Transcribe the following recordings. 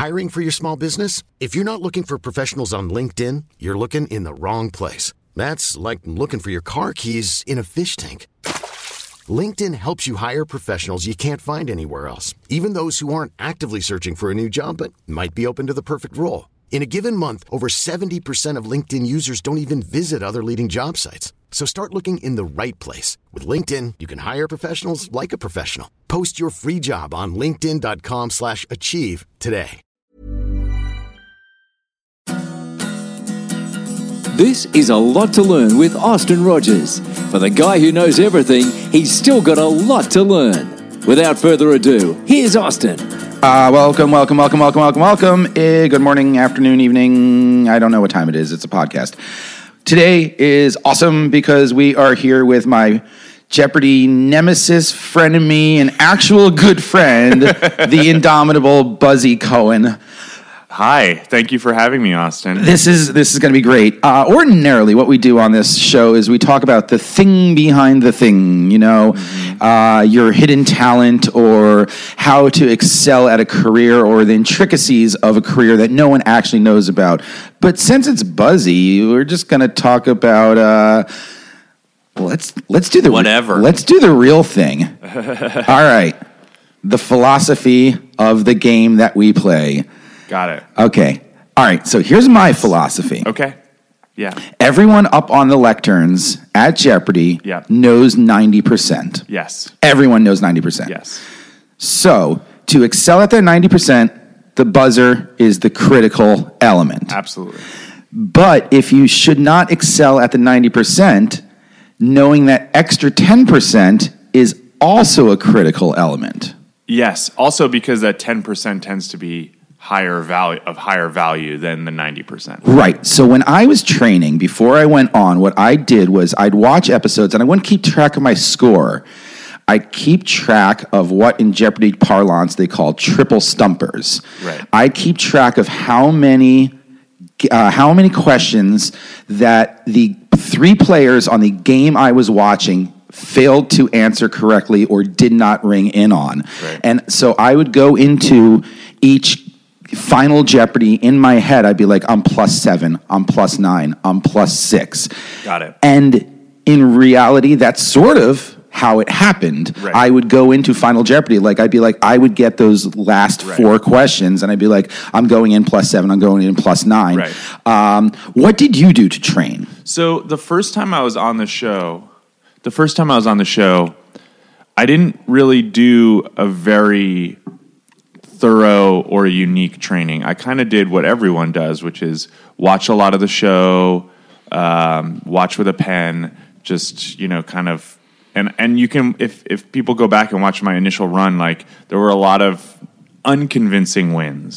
Hiring for your small business? If you're not looking for professionals on LinkedIn, you're looking in the wrong place. That's like looking for your car keys in a fish tank. LinkedIn helps you hire professionals you can't find anywhere else, even those who aren't actively searching for a new job but might be open to the perfect role. In a given month, over 70% of LinkedIn users don't even visit other leading job sites. So start looking in the right place. With LinkedIn, you can hire professionals like a professional. Post your free job on linkedin.com/achieve today. This is A Lot to Learn with Austin Rogers. For the guy who knows everything, he's still got a lot to learn. Without further ado, here's Austin. Welcome. Good morning, afternoon, evening. I don't know what time it is. It's a podcast. Today is awesome because we are here with my Jeopardy nemesis, frenemy, and actual good friend, the indomitable Buzzy Cohen. Hi, thank you for having me, Austin. This is going to be great. Ordinarily, what we do on this show is we talk about the thing behind the thing, your hidden talent or how to excel at a career or the intricacies of a career that no one actually knows about. But since it's Buzzy, we're just going to talk about... let's do the whatever. Let's do the real thing. All right, the philosophy of the game that we play. Got it. Okay. All right. So here's my philosophy. Okay. Yeah. Everyone up on the lecterns at Jeopardy knows 90%. Yes. Everyone knows 90%. Yes. So to excel at that 90%, the buzzer is the critical element. Absolutely. But if you should not excel at the 90%, knowing that extra 10% is also a critical element. Yes. Also because that 10% tends to be higher value than the 90%. Right. So when I was training, before I went on, what I did was I'd watch episodes and I wouldn't keep track of my score. I'd keep track of what in Jeopardy parlance they call triple stumpers. Right. I'd keep track of how many questions that the three players on the game I was watching failed to answer correctly or did not ring in on. Right. And so I would go into each Final Jeopardy in my head. I'd be like, I'm +7, I'm +9, I'm +6. Got it. And in reality, that's sort of how it happened. Right. I would go into Final Jeopardy, I would get those last four questions, and I'd be like, I'm going in +7, I'm going in +9. Right. What did you do to train? So the first time I was on the show, I didn't really do a very thorough or unique training. I kind of did what everyone does, which is watch a lot of the show, watch with a pen, just, kind of, and you can, if people go back and watch my initial run, like there were a lot of unconvincing wins.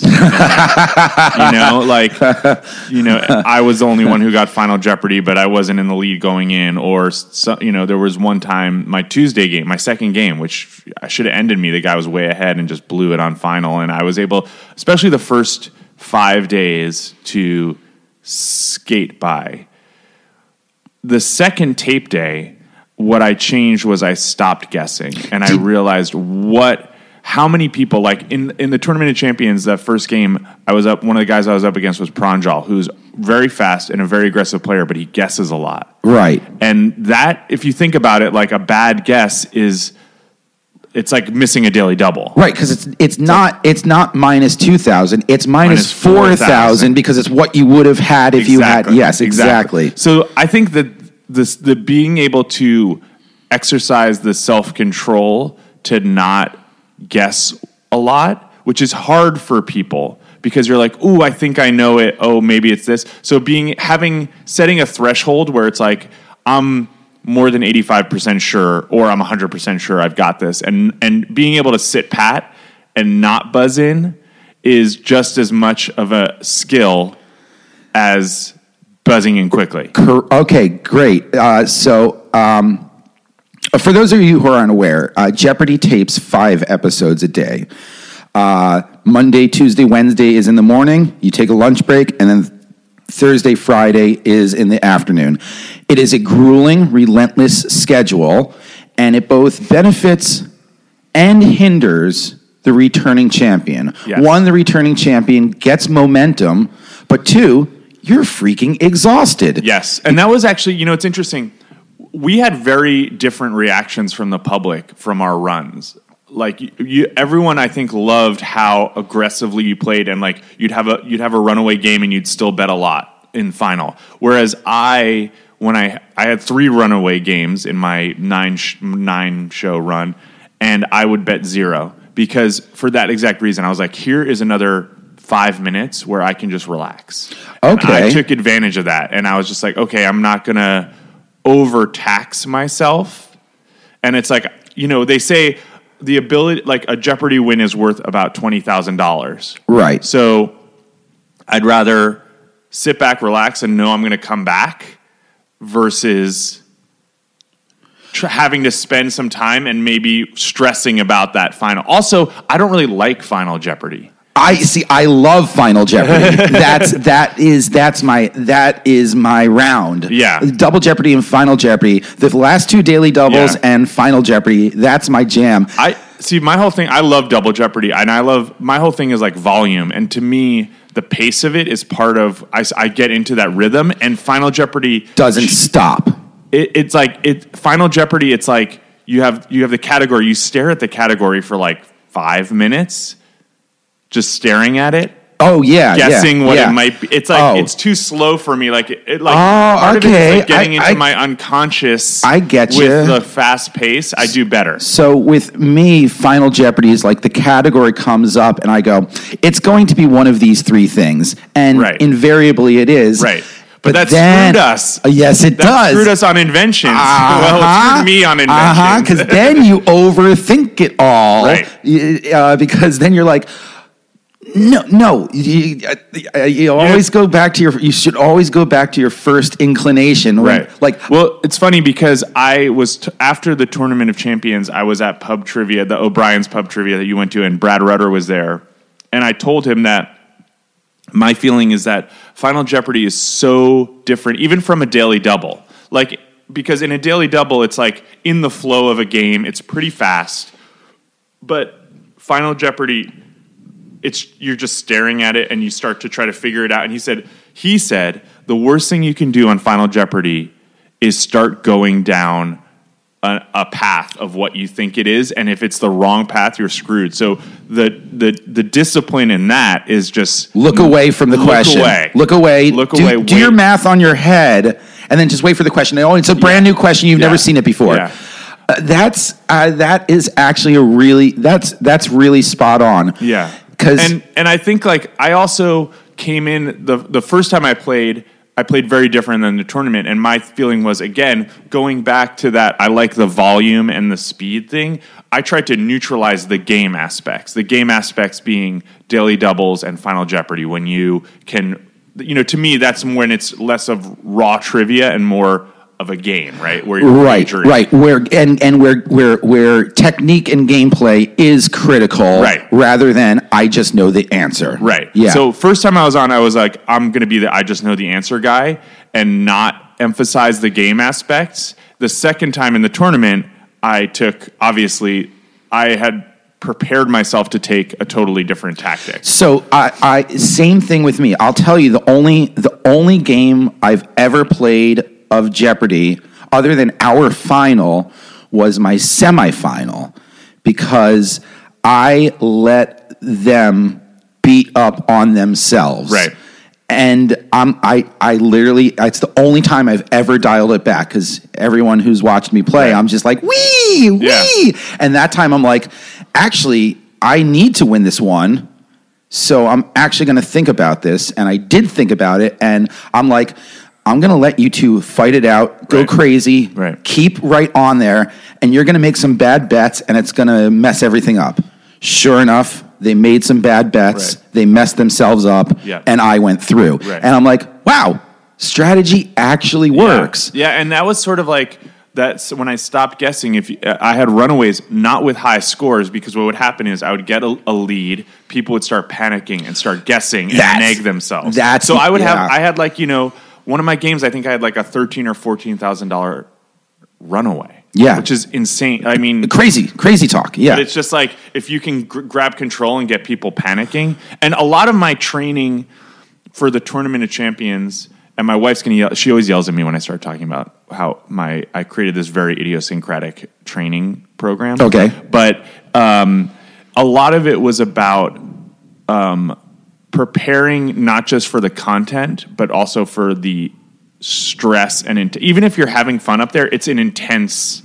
I was the only one who got Final Jeopardy, but I wasn't in the lead going in. Or, there was one time, my Tuesday game, my second game, which I should have ended me. The guy was way ahead and just blew it on final. And I was able, especially the first 5 days, to skate by. The second tape day, what I changed was I stopped guessing. And I realized how many people, like in the Tournament of Champions, that first game, one of the guys I was up against was Pranjal, who's very fast and a very aggressive player, but he guesses a lot. Right. And that, if you think about it, like a bad guess it's like missing a daily double. Right, because it's not -2,000, it's minus 4,000 because it's what you would have had if you had. Yes, exactly. So I think that the being able to exercise the self-control to not guess a lot, which is hard for people because you're like, ooh, I think I know it. Oh, maybe it's this. So setting a threshold where it's like, I'm more than 85% sure, or I'm 100% sure I've got this. And being able to sit pat and not buzz in is just as much of a skill as buzzing in quickly. Okay, great. For those of you who are unaware, Jeopardy tapes 5 episodes a day. Monday, Tuesday, Wednesday is in the morning. You take a lunch break, and then Thursday, Friday is in the afternoon. It is a grueling, relentless schedule, and it both benefits and hinders the returning champion. Yes. 1, the returning champion gets momentum, but 2, you're freaking exhausted. Yes. And that was actually, it's interesting. We had very different reactions from the public from our runs. Like everyone, I think, loved how aggressively you played, and like you'd have a runaway game and you'd still bet a lot in final. Whereas I had 3 runaway games in my 9 show run, and I would bet 0 because for that exact reason, I was like, here is another 5 minutes where I can just relax. Okay. And I took advantage of that, and I was just like, okay, I'm not gonna overtax myself. And it's like, they say the ability, like a Jeopardy win is worth about $20,000. Right. So I'd rather sit back, relax, and know I'm going to come back versus having to spend some time and maybe stressing about that final. Also, I don't really like Final Jeopardy. I love Final Jeopardy. that is my round. Yeah. Double Jeopardy and Final Jeopardy. The last 2 Daily Doubles and Final Jeopardy, that's my jam. My whole thing, I love Double Jeopardy, and my whole thing is like volume. And to me, the pace of it is part of, I get into that rhythm, and Final Jeopardy doesn't stop. It's like Final Jeopardy, it's like you have the category, you stare at the category for like 5 minutes, just staring at it. Oh yeah, guessing what it might be. It's like it's too slow for me. Like part of it is like getting into my unconscious. I get you. With the fast pace, I do better. So with me, Final Jeopardy is like the category comes up, and I go, it's going to be one of these 3 things, and invariably it is. Right. But that screwed us. Yes, it does. That screwed us on inventions. Well, it screwed me on inventions. Because then you overthink it all. Right. Because then you're like, no. You always go back to you should always go back to your first inclination. Right. Well, it's funny because I was, after the Tournament of Champions, I was at Pub Trivia, the O'Brien's Pub Trivia that you went to, and Brad Rutter was there. And I told him that my feeling is that Final Jeopardy is so different, even from a Daily Double. Like, because in a Daily Double, it's like in the flow of a game, it's pretty fast. But Final Jeopardy, you're just staring at it and you start to try to figure it out. And he said the worst thing you can do on Final Jeopardy is start going down a path of what you think it is, and if it's the wrong path, you're screwed. So the discipline in that is just look away from the question. Look away. Do your math on your head, and then just wait for the question. Oh, it's a brand new question. You've never seen it before. Yeah. That is actually that's really spot on. Yeah. And I think I also came in the first time I played very different than the tournament, and my feeling was, again, going back to that, I like the volume and the speed thing. I tried to neutralize the game aspects. The game aspects being Daily Doubles and Final Jeopardy, when you can, to me, that's when it's less of raw trivia and more of a game, right? Where you're wagering. Right. Where technique and gameplay is critical, right, rather than I just know the answer. Right. Yeah. So first time I was on, I was like, I'm going to be the I just know the answer guy and not emphasize the game aspects. The second time in the tournament, I had prepared myself to take a totally different tactic. So I same thing with me. I'll tell you, the only game I've ever played of Jeopardy, other than our final, was my semifinal, because I let them beat up on themselves. Right. And I literally, it's the only time I've ever dialed it back, because everyone who's watched me play, I'm just like, wee. And that time I'm like, actually, I need to win this one. So I'm actually going to think about this. And I did think about it. And I'm like, I'm going to let you two fight it out, go crazy, keep right on there, and you're going to make some bad bets, and it's going to mess everything up. Sure enough, they made some bad bets, they messed themselves up, and I went through. And I'm like, wow, strategy actually works. Yeah, and that was sort of like, that's when I stopped guessing. I had runaways, not with high scores, because what would happen is I would get a lead, people would start panicking and start guessing and nag themselves. So I would I had one of my games, I think I had like a $13,000 or $14,000 runaway. Yeah. Which is insane. I mean, crazy talk. Yeah. But it's just like, if you can grab control and get people panicking. And a lot of my training for the Tournament of Champions, and my wife's going to yell, she always yells at me when I start talking about how I created this very idiosyncratic training program. Okay. But a lot of it was about preparing not just for the content, but also for the stress and even if you're having fun up there, it's an intense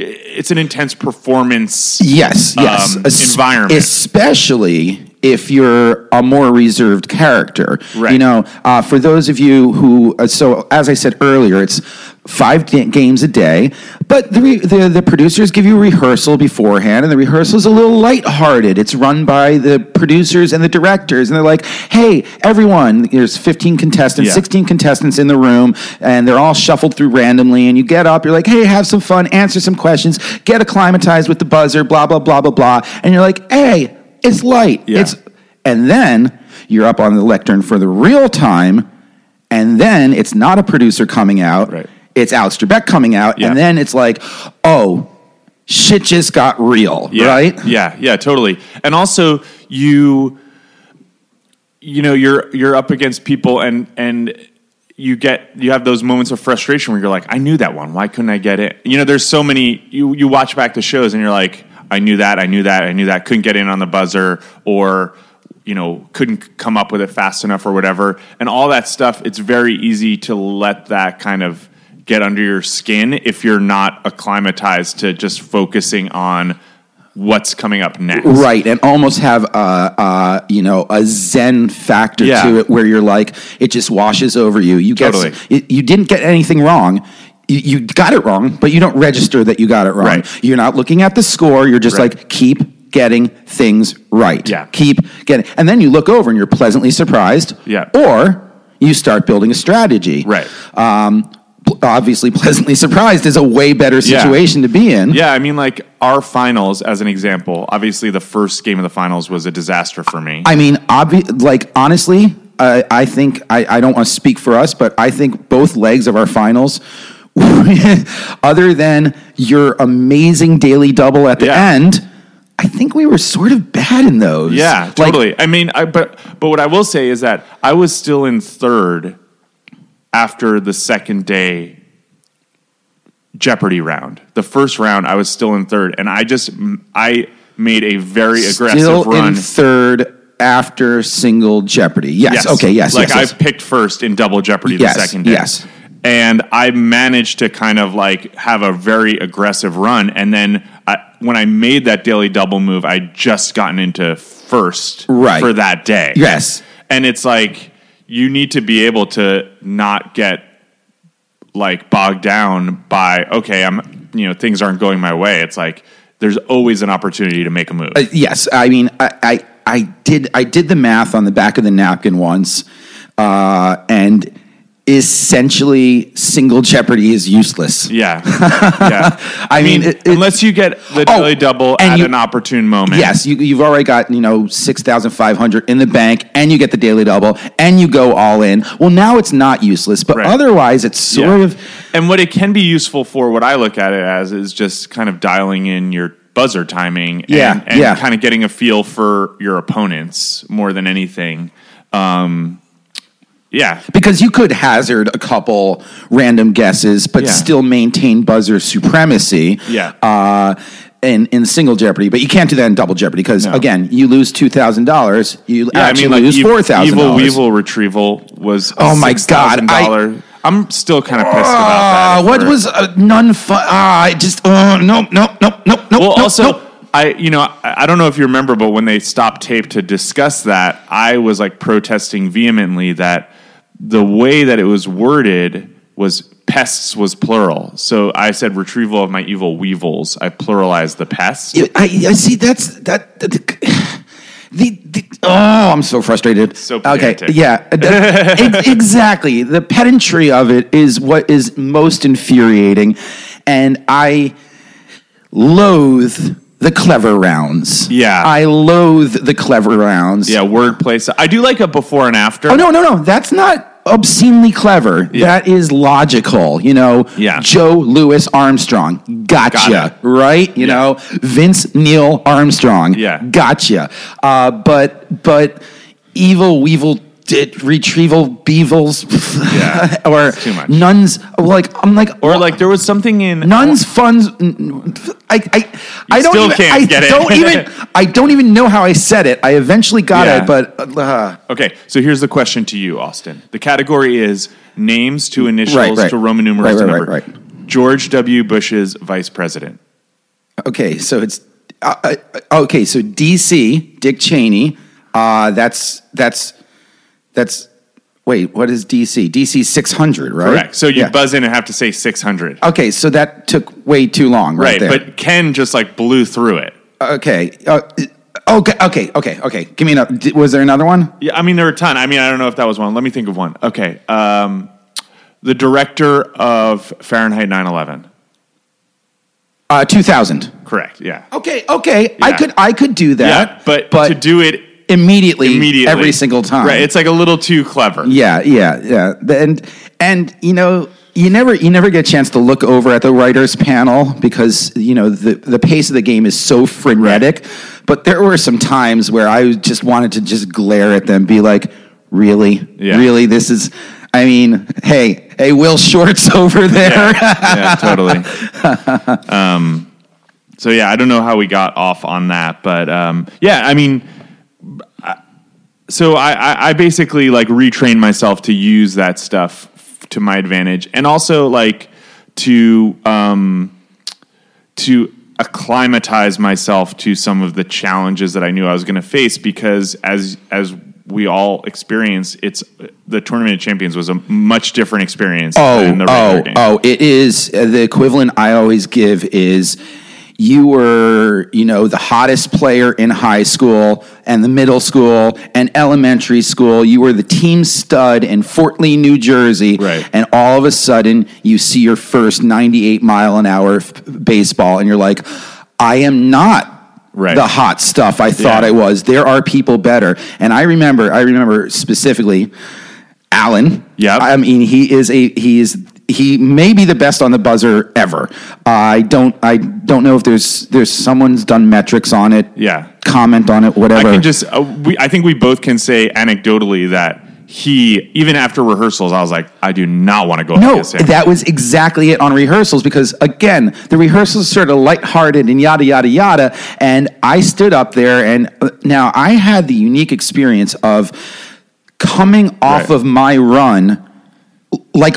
performance. Yes. Environment, especially if you're a more reserved character. Right. You know, for those of you who, so as I said earlier, it's 5 games a day, but the producers give you a rehearsal beforehand, and the rehearsal is a little lighthearted. It's run by the producers and the directors, and they're like, hey, everyone, there's 15 contestants, 16 contestants in the room, and they're all shuffled through randomly, and you get up, you're like, hey, have some fun, answer some questions, get acclimatized with the buzzer, blah, blah, blah, blah, blah, and you're like, hey, it's light. Yeah. And then you're up on the lectern for the real time, and then it's not a producer coming out. Right. It's Alex Trebek coming out, and then it's like, oh, shit just got real, right? Yeah, totally. And also, you know, you're up against people, and you have those moments of frustration where you're like, I knew that one. Why couldn't I get it? You know, there's so many. You watch back the shows, and you're like, I knew that, couldn't get in on the buzzer, or, you know, couldn't come up with it fast enough or whatever. And all that stuff, it's very easy to let that kind of get under your skin if you're not acclimatized to just focusing on what's coming up next. Right, and almost have a Zen factor to it where you're like, it just washes over you. You didn't get anything wrong. You got it wrong, but you don't register that you got it wrong. Right. You're not looking at the score. You're just like, keep getting things right. Yeah. Keep getting, and then you look over and you're pleasantly surprised. Yeah. Or you start building a strategy. Right. Obviously, pleasantly surprised is a way better situation to be in. Yeah, I mean, like our finals, as an example. Obviously, the first game of the finals was a disaster for me. I mean, honestly, I think I don't want to speak for us, but I think both legs of our finals, other than your amazing daily double at the end, I think we were sort of bad in those. Yeah, totally. I mean, but what I will say is that I was still in third after the second day Jeopardy round. The first round, I was still in third, and I made a very aggressive still run. In third after single Jeopardy. Yes. Okay. Yes. Like yes. I picked first in double Jeopardy the second day. Yes. And I managed to kind of like have a very aggressive run. And then when I made that daily double move, I just gotten into first for that day. Yes. And it's like, you need to be able to not get like bogged down by, okay, things aren't going my way. It's like, there's always an opportunity to make a move. Yes. I mean, I did the math on the back of the napkin once, and essentially single Jeopardy is useless. Yeah. I mean, unless you get the daily double at an opportune moment. Yes, you've already got 6,500 in the bank, and you get the daily double, and you go all in. Well, now it's not useless, but otherwise it's sort of. And what it can be useful for, what I look at it as, is just kind of dialing in your buzzer timing and kind of getting a feel for your opponents more than anything. Yeah. Because you could hazard a couple random guesses, but still maintain buzzer supremacy. Yeah. In single Jeopardy, but you can't do that in double Jeopardy because again, you lose $2,000. You lose $4,000. Evil Weevil retrieval was $6,000. I'm still kind of pissed about that. What was none fun? I just no. Well, also. I don't know if you remember, but when they stopped tape to discuss that, I was like protesting vehemently that the way that it was worded was pests was plural. So I said retrieval of my evil weevils. I pluralized the pests. I see. I'm so frustrated. So pedantic. Okay, yeah, exactly. The pedantry of it is what is most infuriating, and I loathe the clever rounds. Yeah. I loathe the clever rounds. Yeah, wordplay. So I do like a before and after. Oh, no. That's not... obscenely clever. Yeah. That is logical. You know, Yeah. Joe Louis Armstrong, Got gotcha, it. right? You know, Vince Neil Armstrong, Yeah. gotcha. But Evil Weevil did Retrieval Beevils, Yeah, or it's too much. Nuns. Or like there was something in Nuns funds. I don't still even, can't I get it. I don't even know how I said it. I eventually got Yeah. it, but Okay, so here's the question to you, Austin. The category is names to initials Right. to Roman numerals to Right, number. right. George W. Bush's vice president. okay. So it's okay. So DC Dick Cheney. That's wait. What is DC? DC 600, right? Correct. So you Yeah. buzz in and have to say 600. Okay, so that took way too long, right there. But Ken just like blew through it. Okay. Okay. Give me another. Was there another one? Yeah, I mean, there were a ton. I mean, I don't know if that was one. Let me think of one. Okay. The director of Fahrenheit 9/11. 2000. Correct. Yeah. Okay. Yeah. I could do that. Yeah, but to do it immediately every single time. Right. It's like a little too clever. Yeah. And you know, you never get a chance to look over at the writers panel because you know the pace of the game is so frenetic. Right. But there were some times where I just wanted to just glare at them, be like, "Really, Yeah. really? This is." I mean, hey, Will Short's over there. Yeah, totally. So yeah, I don't know how we got off on that, but yeah, I mean, so I basically like retrained myself to use that stuff to my advantage, and also like to acclimatize myself to some of the challenges that I knew I was going to face, because as we all experience, the Tournament of Champions was a much different experience than the regular game. It is. The equivalent I always give is you were, you know, the hottest player in high school and the middle school and elementary school. You were the team stud in Fort Lee, New Jersey. Right. And all of a sudden you see your first 98-mile-an-hour baseball and you're like, I am not the hot stuff I thought I was. There are people better. And I remember specifically Alan. Yeah. I mean, he may be the best on the buzzer ever. I don't know if there's someone's done metrics on it. Yeah. Comment on it, whatever. I can just I think we both can say anecdotally that he, even after rehearsals, I was like, I do not want to go against him. That was exactly it on rehearsals, because again, the rehearsals sort of lighthearted and yada yada yada, and I stood up there, and now I had the unique experience of coming off of my run like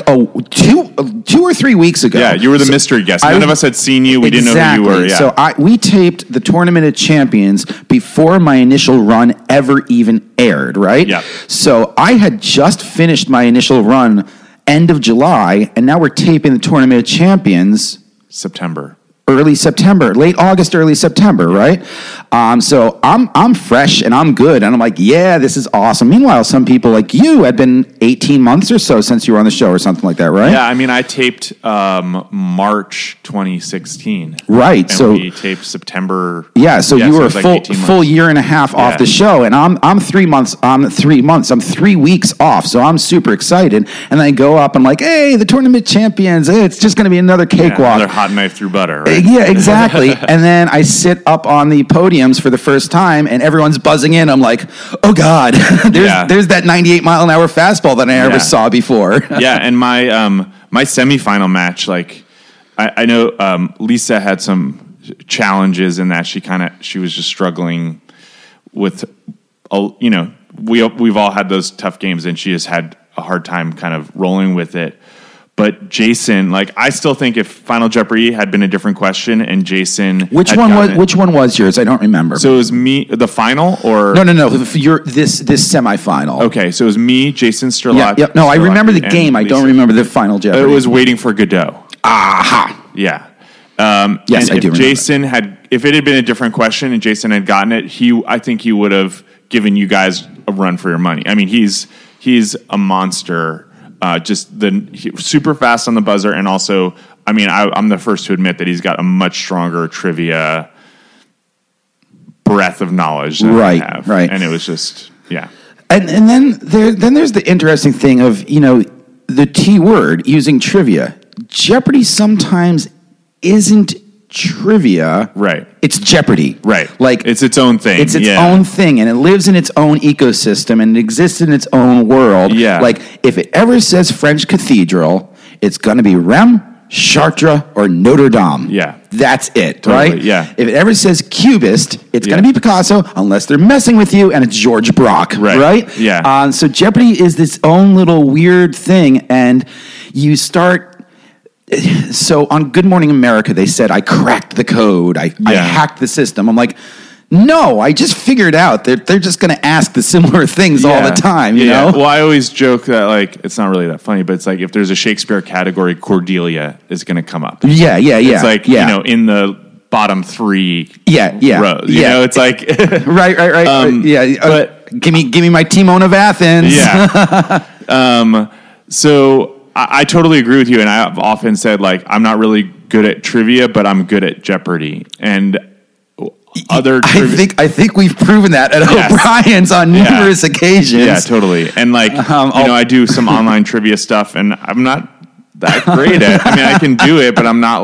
2 or 3 weeks ago. Yeah, you were the mystery guest. None of us had seen you. We didn't know who you were. Yeah. So we taped the Tournament of Champions before my initial run ever even aired, right? Yeah. So I had just finished my initial run end of July, and now we're taping the Tournament of Champions early September, late August, early September, right? So I'm fresh and I'm good, and I'm like, yeah, this is awesome. Meanwhile, some people like you had been 18 months or so since you were on the show or something like that, right? Yeah, I mean, I taped March 2016. Right. And we taped September. Yeah, so you were it was like a full year and a half off the show, and I'm 3 months. I'm 3 weeks off, so I'm super excited. And then I go up, I'm like, hey, the Tournament Champions, it's just going to be another cakewalk. Another hot knife through butter, right? Yeah, exactly. And then I sit up on the podiums for the first time, and everyone's buzzing in. I'm like, oh God, there's that 98-mile-an-hour fastball that I never saw before. Yeah, and my semifinal match, like I know Lisa had some challenges in that she was just struggling with, you know, we've all had those tough games, and she has had a hard time kind of rolling with it. But Jason, like, I still think if Final Jeopardy had been a different question and Jason, which one was yours? I don't remember. So it was me, the final, or no. This semifinal. Okay, so it was me, Jason Sterlach. Yeah. No, I remember the game. I don't remember the Final Jeopardy. It was Waiting for Godot. Aha. Yeah. Yes, I do remember. Jason if it had been a different question and Jason had gotten it, I think he would have given you guys a run for your money. I mean, he's a monster. Super fast on the buzzer, and also, I mean, I'm the first to admit that he's got a much stronger trivia breadth of knowledge than I have. Right. And it was just, yeah. And then there's the interesting thing of, the T word, using trivia. Jeopardy sometimes isn't trivia. Right. It's Jeopardy. Right. Like it's its own thing. It's its own thing, and it lives in its own ecosystem, and it exists in its own world. Yeah. Like, if it ever says French Cathedral, it's going to be Reims, Chartres, or Notre Dame. Yeah. That's it, Totally, right? yeah. If it ever says Cubist, it's going to be Picasso, unless they're messing with you, and it's George Braque, right? Yeah. So Jeopardy is this own little weird thing, and you start... So on Good Morning America, they said, I cracked the code. I hacked the system. I'm like, no, I just figured out that they're just going to ask the similar things all the time, you know? Well, I always joke that, like, it's not really that funny, but it's like if there's a Shakespeare category, Cordelia is going to come up. Yeah. It's like, in the bottom 3 rows. You know, it's like... right. But give me my Timon of Athens. Yeah. So... I totally agree with you, and I've often said, like, I'm not really good at trivia, but I'm good at Jeopardy. And other I think we've proven that at O'Brien's on numerous occasions. Yeah, totally. And, like, I do some online trivia stuff, and I'm not that great at it. I mean, I can do it, but I'm not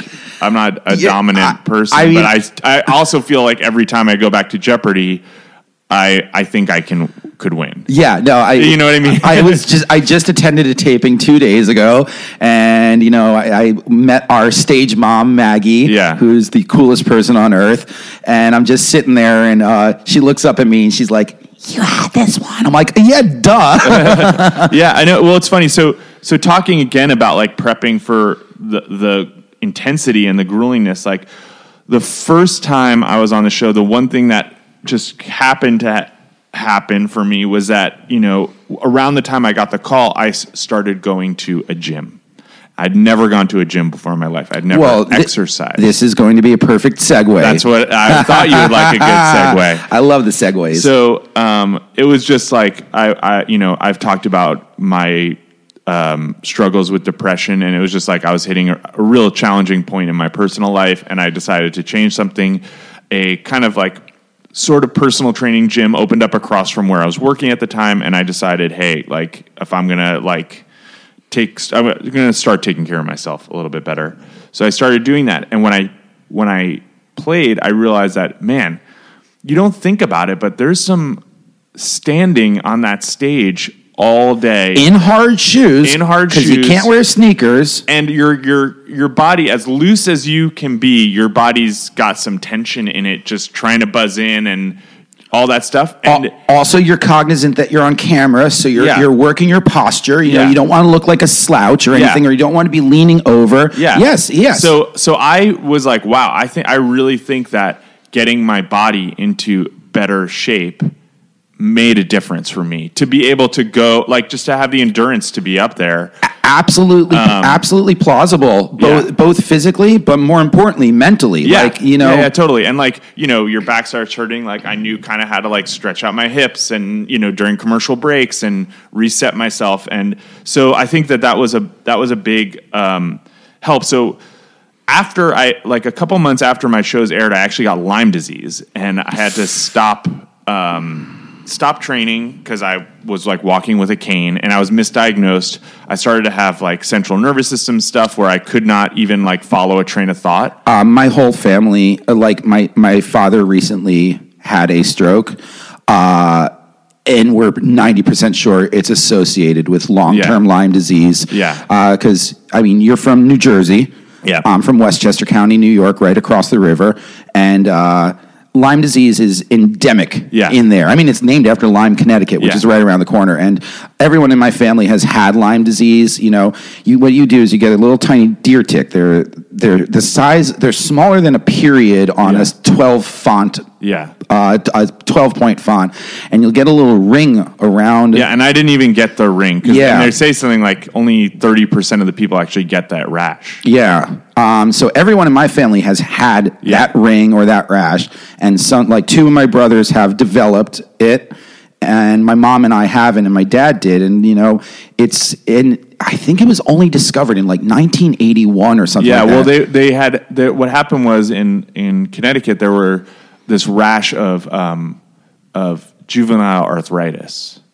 a dominant person. But I also feel like every time I go back to Jeopardy, I think I could win. Yeah, no, you know what I mean? I just attended a taping 2 days ago, and I met our stage mom, Maggie, who's the coolest person on earth, and I'm just sitting there, and she looks up at me and she's like, "You had this one." I'm like, "Yeah, duh." Yeah, I know. Well, it's funny. So talking again about, like, prepping for the intensity and the gruelingness, like, the first time I was on the show, the one thing that just happened to happen for me was that, around the time I got the call, I started going to a gym. I'd never gone to a gym before in my life. I'd never exercised. This is going to be a perfect segue. That's what I thought you would like, a good segue. I love the segues. So it was just like, I've talked about my struggles with depression, and it was just like I was hitting a real challenging point in my personal life, and I decided to change something. A kind of like sort of personal training gym opened up across from where I was working at the time, and I decided, hey, like, if I'm gonna I'm gonna start taking care of myself a little bit better. So I started doing that, and when I played, I realized that, man, you don't think about it, but there's some standing on that stage all day in hard shoes because you can't wear sneakers, and your body, as loose as you can be, your body's got some tension in it, just trying to buzz in and all that stuff. And also, you're cognizant that you're on camera, so you're working your posture. You know, you don't want to look like a slouch or anything, or you don't want to be leaning over. Yeah. Yes. So I was like, wow, I really think that getting my body into better shape made a difference for me, to be able to go, like, just to have the endurance to be up there. Absolutely plausible, both physically, but more importantly, mentally. Yeah, totally. And, like, your back starts hurting. Like, I knew kind of how to, like, stretch out my hips and, during commercial breaks and reset myself. And so I think that was a big help. So after a couple months after my shows aired, I actually got Lyme disease, and I had to stop training because I was, like, walking with a cane, and I was misdiagnosed. I started to have, like, central nervous system stuff where I could not even, like, follow a train of thought. My whole family, like, my father recently had a stroke, and we're 90% sure it's associated with long-term Lyme disease. Yeah. Because, you're from New Jersey. Yeah. I'm from Westchester County, New York, right across the river, and Lyme disease is endemic in there. It's named after Lyme, Connecticut, which is right around the corner. And everyone in my family has had Lyme disease. What you do is you get a little tiny deer tick. They're the size. They're smaller than a period on a 12 font. Yeah. A 12-point font, and you'll get a little ring around. Yeah, and I didn't even get the ring. And they say something like only 30% of the people actually get that rash. Yeah. So everyone in my family has had that ring or that rash, and two of my brothers have developed it, and my mom and I haven't, and my dad did, and I think it was only discovered in, like, 1981 or something. Yeah, like that. Well, they had what happened was in Connecticut there were this rash of juvenile arthritis.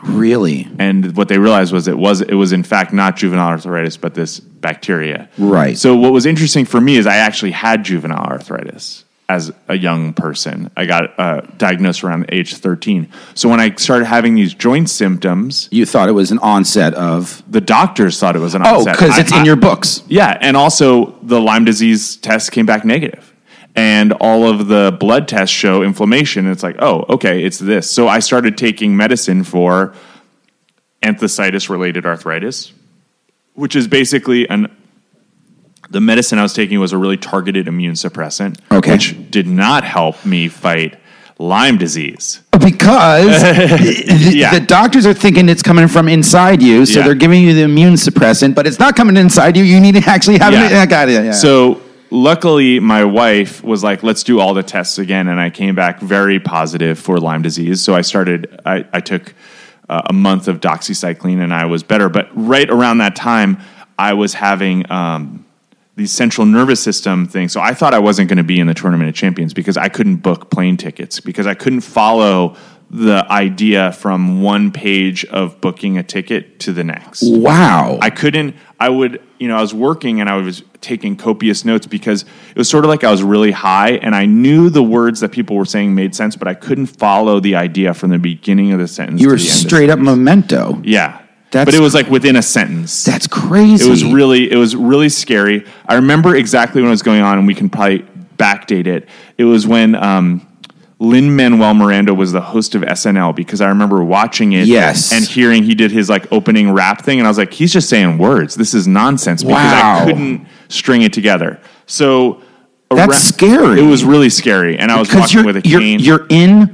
Really? And what they realized was it was in fact not juvenile arthritis, but this bacteria. Right. So what was interesting for me is I actually had juvenile arthritis as a young person. I got diagnosed around age 13. So when I started having these joint symptoms, You thought it was an onset of... the doctors thought it was an Oh, onset. because it's in your books. Yeah, and also the Lyme disease test came back negative. And all of the blood tests show inflammation. It's like, oh, okay, it's this. So I started taking medicine for enthesitis-related arthritis, which is basically the medicine I was taking was a really targeted immune suppressant, which did not help me fight Lyme disease. Because the doctors are thinking it's coming from inside you, so they're giving you the immune suppressant, but it's not coming inside you. You need to actually have it. I got it. Yeah. So luckily, my wife was like, let's do all the tests again, and I came back very positive for Lyme disease. So I took a month of doxycycline, and I was better. But right around that time, I was having these central nervous system things. So I thought I wasn't going to be in the Tournament of Champions because I couldn't book plane tickets, because I couldn't follow the idea from one page of booking a ticket to the next. Wow. I was working and I was taking copious notes because it was sort of like I was really high and I knew the words that people were saying made sense, but I couldn't follow the idea from the beginning of the sentence. You were straight up memento. Yeah. But it was like within a sentence. That's crazy. It was really scary. I remember exactly when it was going on, and we can probably backdate it. It was when Lin-Manuel Miranda was the host of SNL, because I remember watching it and hearing he did his like opening rap thing, and I was like, he's just saying words. This is nonsense, because I couldn't string it together. So that's scary. It was really scary, and I was walking with a cane. You're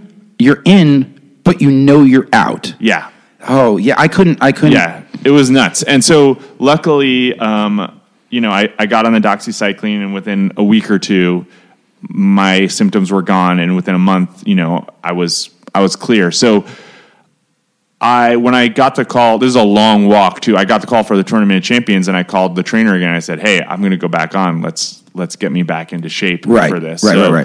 in, but you know you're out. Yeah. Oh, yeah, I couldn't. Yeah, it was nuts. And so luckily, I got on the doxycycline, and within a week or two, my symptoms were gone. And within a month, I was clear. So when I got the call, this is a long walk too. I got the call for the Tournament of Champions, and I called the trainer again. I said, hey, I'm going to go back on. Let's get me back into shape for this. Right.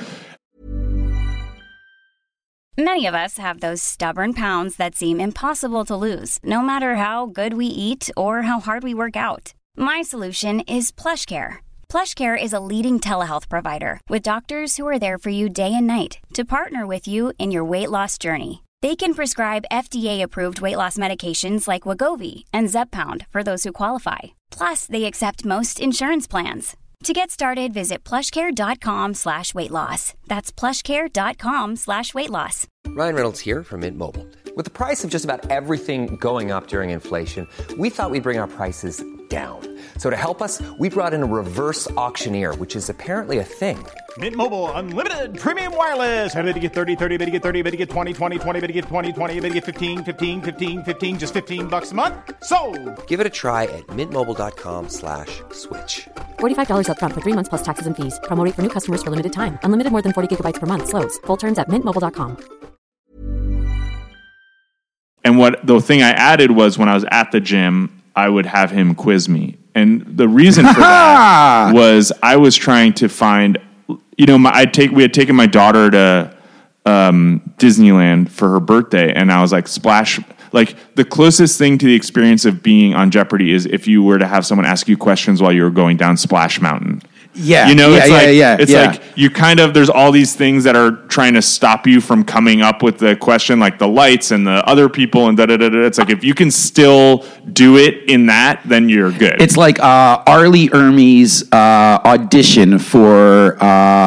Many of us have those stubborn pounds that seem impossible to lose, no matter how good we eat or how hard we work out. My solution is PlushCare. PlushCare is a leading telehealth provider with doctors who are there for you day and night to partner with you in your weight loss journey. They can prescribe FDA-approved weight loss medications like Wegovy and Zepbound for those who qualify. Plus, they accept most insurance plans. To get started, visit plushcare.com/weightloss. That's plushcare.com/weightloss. Ryan Reynolds here from Mint Mobile. With the price of just about everything going up during inflation, we thought we'd bring our prices down. So to help us, we brought in a reverse auctioneer, which is apparently a thing. Mint Mobile Unlimited Premium Wireless. How to get 30, 30, how to get 30, how to get 20, 20, 20, how to get 20, 20, how to get 15, 15, 15, 15, just $15 a month? Sold! Give it a try at mintmobile.com/switch. $45 up front for 3 months plus taxes and fees. Promo rate for new customers for limited time. Unlimited more than 40 gigabytes per month. Slows full terms at mintmobile.com. And the thing I added was when I was at the gym, I would have him quiz me. And the reason for that was I was trying to find, we had taken my daughter to Disneyland for her birthday, and I was like, the closest thing to the experience of being on Jeopardy is if you were to have someone ask you questions while you were going down Splash Mountain. Yeah. It's like you there's all these things that are trying to stop you from coming up with the question, like the lights and the other people and da-da-da-da. It's like if you can still do it in that, then you're good. It's like Arlie Ermey's audition for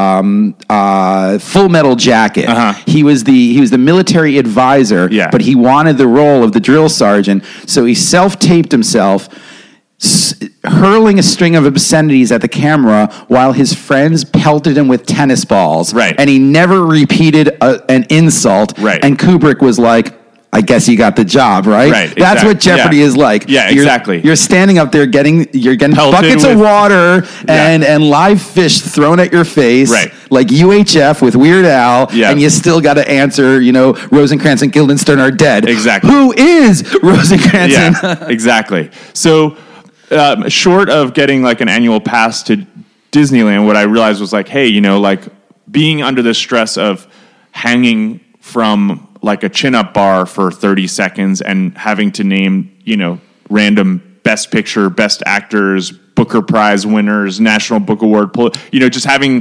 Full Metal Jacket. Uh-huh. He was the military advisor, but he wanted the role of the drill sergeant, so he self-taped himself hurling a string of obscenities at the camera while his friends pelted him with tennis balls. Right. And he never repeated an insult. Right. And Kubrick was like, I guess you got the job, right? Right. That's what Jeopardy is like. Yeah, exactly. You're standing up there getting pelted buckets of water and live fish thrown at your face. Right. Like UHF with Weird Al. Yeah. And you still got to answer, Rosencrantz and Guildenstern are dead. Exactly. Who is Rosencrantz? Yeah, exactly. So, short of getting like an annual pass to Disneyland, what I realized was like, hey, being under the stress of hanging from like a chin-up bar for 30 seconds and having to name, random Best Picture, Best Actors, Booker Prize winners, National Book Award, just having,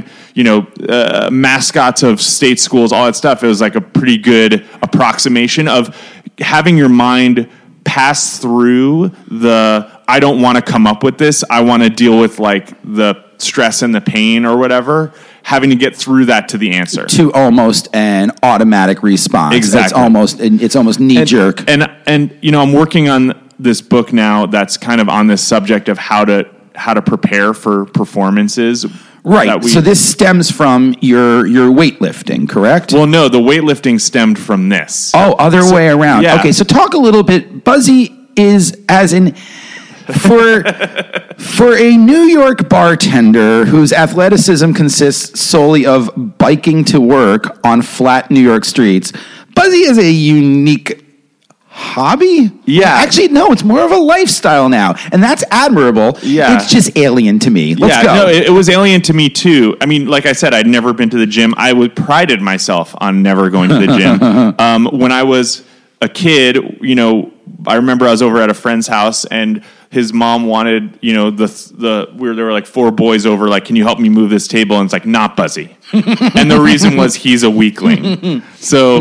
mascots of state schools, all that stuff. It was like a pretty good approximation of having your mind pass through I don't want to come up with this. I want to deal with like the stress and the pain or whatever, having to get through that to the answer. To almost an automatic response. Exactly. It's almost knee jerk. And I'm working on this book now that's kind of on this subject of how to prepare for performances. Right. So this stems from your weightlifting, correct? Well, no, the weightlifting stemmed from this. Oh, way around. Yeah. Okay, so talk a little bit. Buzzy is as in for a New York bartender whose athleticism consists solely of biking to work on flat New York streets. Buzzy is a unique hobby? Yeah. Actually, no, it's more of a lifestyle now, and that's admirable. Yeah. It's just alien to me. Let's go. No, it was alien to me too. I mean, like I said, I'd never been to the gym. I prided myself on never going to the gym. When I was a kid, I remember I was over at a friend's house and his mom wanted, there were like 4 boys over, like, can you help me move this table? And it's like, not Buzzy. And the reason was he's a weakling. So,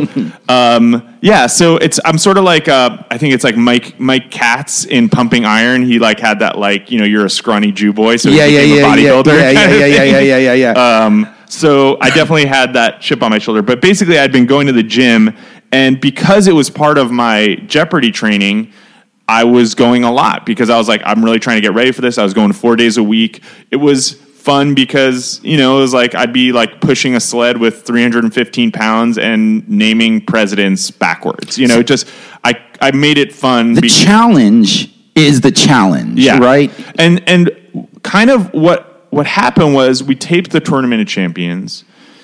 so I'm sort of like, I think it's like Mike Katz in Pumping Iron. He like had that, like, you're a scrawny Jew boy. So he became a bodybuilder. Yeah. So I definitely had that chip on my shoulder, but basically I'd been going to the gym, and because it was part of my Jeopardy training, I was going a lot because I was like, I'm really trying to get ready for this. I was going 4 days a week. It was fun because, it was like I'd be like pushing a sled with 315 pounds and naming presidents backwards. I made it fun. The challenge is the challenge, right? And kind of what happened was we taped the Tournament of Champions,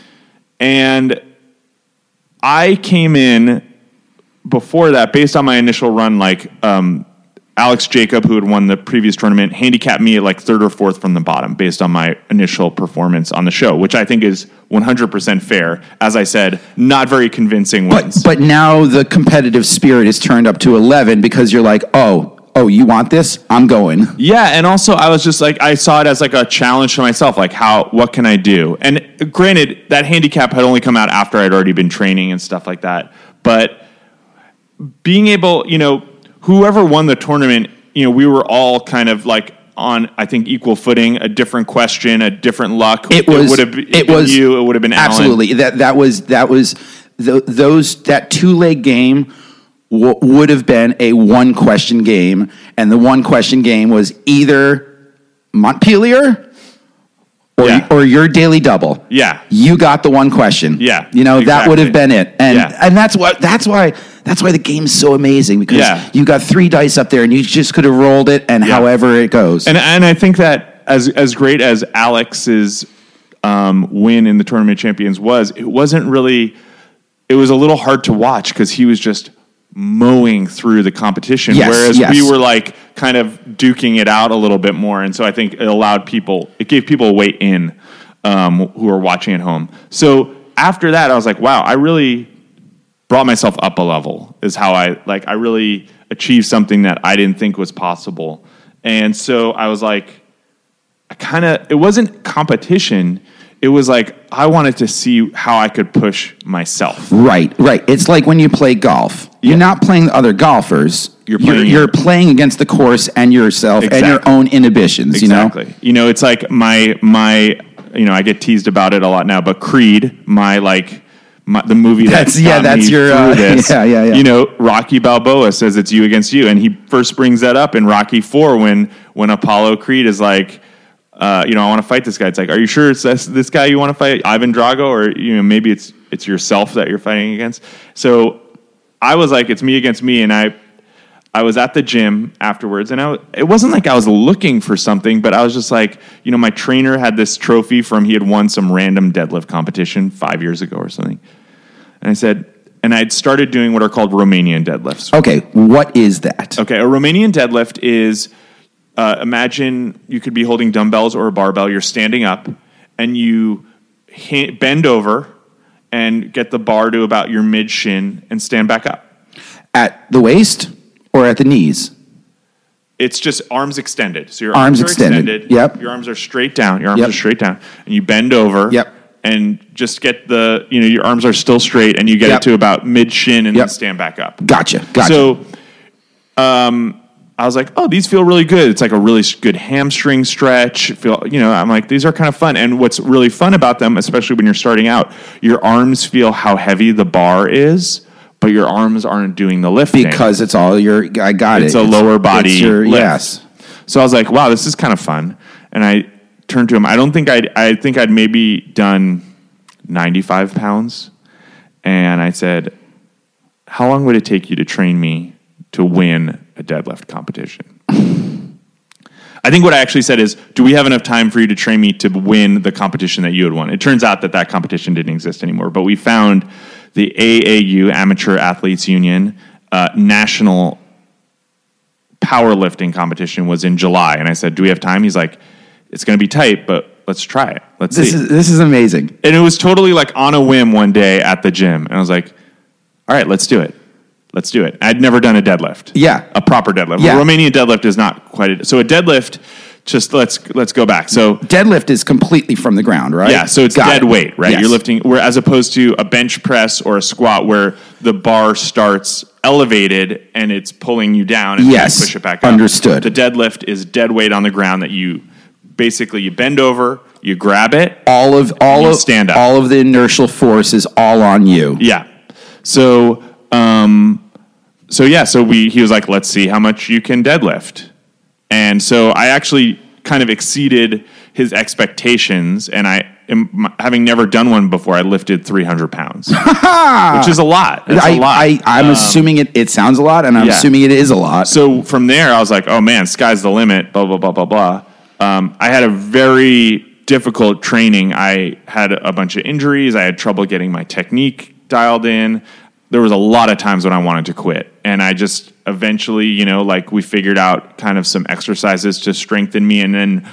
and I came in before that, based on my initial run, like Alex Jacob, who had won the previous tournament, handicapped me at like 3rd or 4th from the bottom based on my initial performance on the show, which I think is 100% fair. As I said, not very convincing wins. But now the competitive spirit is turned up to 11 because you're like, oh, you want this? I'm going. Yeah, and also I was just like, I saw it as like a challenge to myself, like what can I do? And granted, that handicap had only come out after I'd already been training and stuff like that, but being able, whoever won the tournament, we were all kind of like on, I think, equal footing. A different question, a different luck. It would have been you. It would have been absolutely Alan. That was that 2-leg game would have been a 1-question game, and the 1-question game was either Montpelier or your daily double. Yeah, you got the 1 question. Yeah, exactly. That would have been it, and that's why the game's so amazing because you got 3 dice up there and you just could have rolled it and however it goes. And I think that as great as Alex's win in the Tournament of Champions was, it wasn't really. It was a little hard to watch because he was just mowing through the competition, whereas we were like kind of duking it out a little bit more, and so I think it gave people a way in who are watching at home. So after that, I was like, wow, I really brought myself up a level. Is how I really achieved something that I didn't think was possible, and so I was like, it wasn't competition. It was like I wanted to see how I could push myself. Right. It's like when you play golf. You're not playing other golfers. You're playing against the course and yourself and your own inhibitions. Exactly. It's like my I get teased about it a lot now, but Creed, the movie that's your this. Rocky Balboa says it's you against you, and he first brings that up in Rocky 4 when Apollo Creed is like, I want to fight this guy. It's like, are you sure it's this guy you want to fight, Ivan Drago, or maybe it's yourself that you're fighting against? So I was like, it's me against me, and I was at the gym afterwards, and it wasn't like I was looking for something, but I was just like, my trainer had this trophy from he had won some random deadlift competition 5 years ago or something, and I said, and I'd started doing what are called Romanian deadlifts. Okay, what is that? Okay, a Romanian deadlift is. Imagine you could be holding dumbbells or a barbell. You're standing up, and you bend over, and get the bar to about your mid shin and stand back up. At the waist or at the knees? It's just arms extended. So your Arms arms are extended. Yep. Your arms are straight down. Your arms Yep. are straight down. And you bend over. Yep. And just get your arms are still straight, and you get Yep. it to about mid shin and Yep. then stand back up. Gotcha. So, I was like, oh, these feel really good. It's like a really good hamstring stretch. I'm like, these are kind of fun. And what's really fun about them, especially when you're starting out, your arms feel how heavy the bar is, but your arms aren't doing the lifting. Because it's all I got it. It's a lower body lift. Yes. So I was like, wow, this is kind of fun. And I turned to him. I think I'd maybe done 95 pounds. And I said, how long would it take you to train me to win a deadlift competition? I think what I actually said is, do we have enough time for you to train me to win the competition that you had won? It turns out that competition didn't exist anymore, but we found the AAU, Amateur Athletes Union, national powerlifting competition was in July. And I said, do we have time? He's like, it's going to be tight, but let's try it. Let's see. This is amazing. And it was totally like on a whim one day at the gym. And I was like, all right, let's do it. Let's do it. I'd never done a deadlift. Yeah. A proper deadlift. Yeah. A Romanian deadlift is not quite so a deadlift, just let's go back. So deadlift is completely from the ground, right? yeah, so it's dead weight, right? Yes. You're lifting, where as opposed to a bench press or a squat where the bar starts elevated and it's pulling you down and Yes. you push it back up. Understood. The deadlift is dead weight on the ground that you bend over, you grab it, stand up. All of the inertial force is all on you. Yeah. So he was like, let's see how much you can deadlift. And so I actually kind of exceeded his expectations, and having never done one before, I lifted 300 pounds, which is a lot. That's a lot. I'm assuming it sounds a lot, and I'm assuming it is a lot. So from there, I was like, oh man, sky's the limit, blah, blah, blah, blah, blah. I had a very difficult training. I had a bunch of injuries. I had trouble getting my technique dialed in. There was a lot of times when I wanted to quit. And I just eventually, we figured out kind of some exercises to strengthen me. And then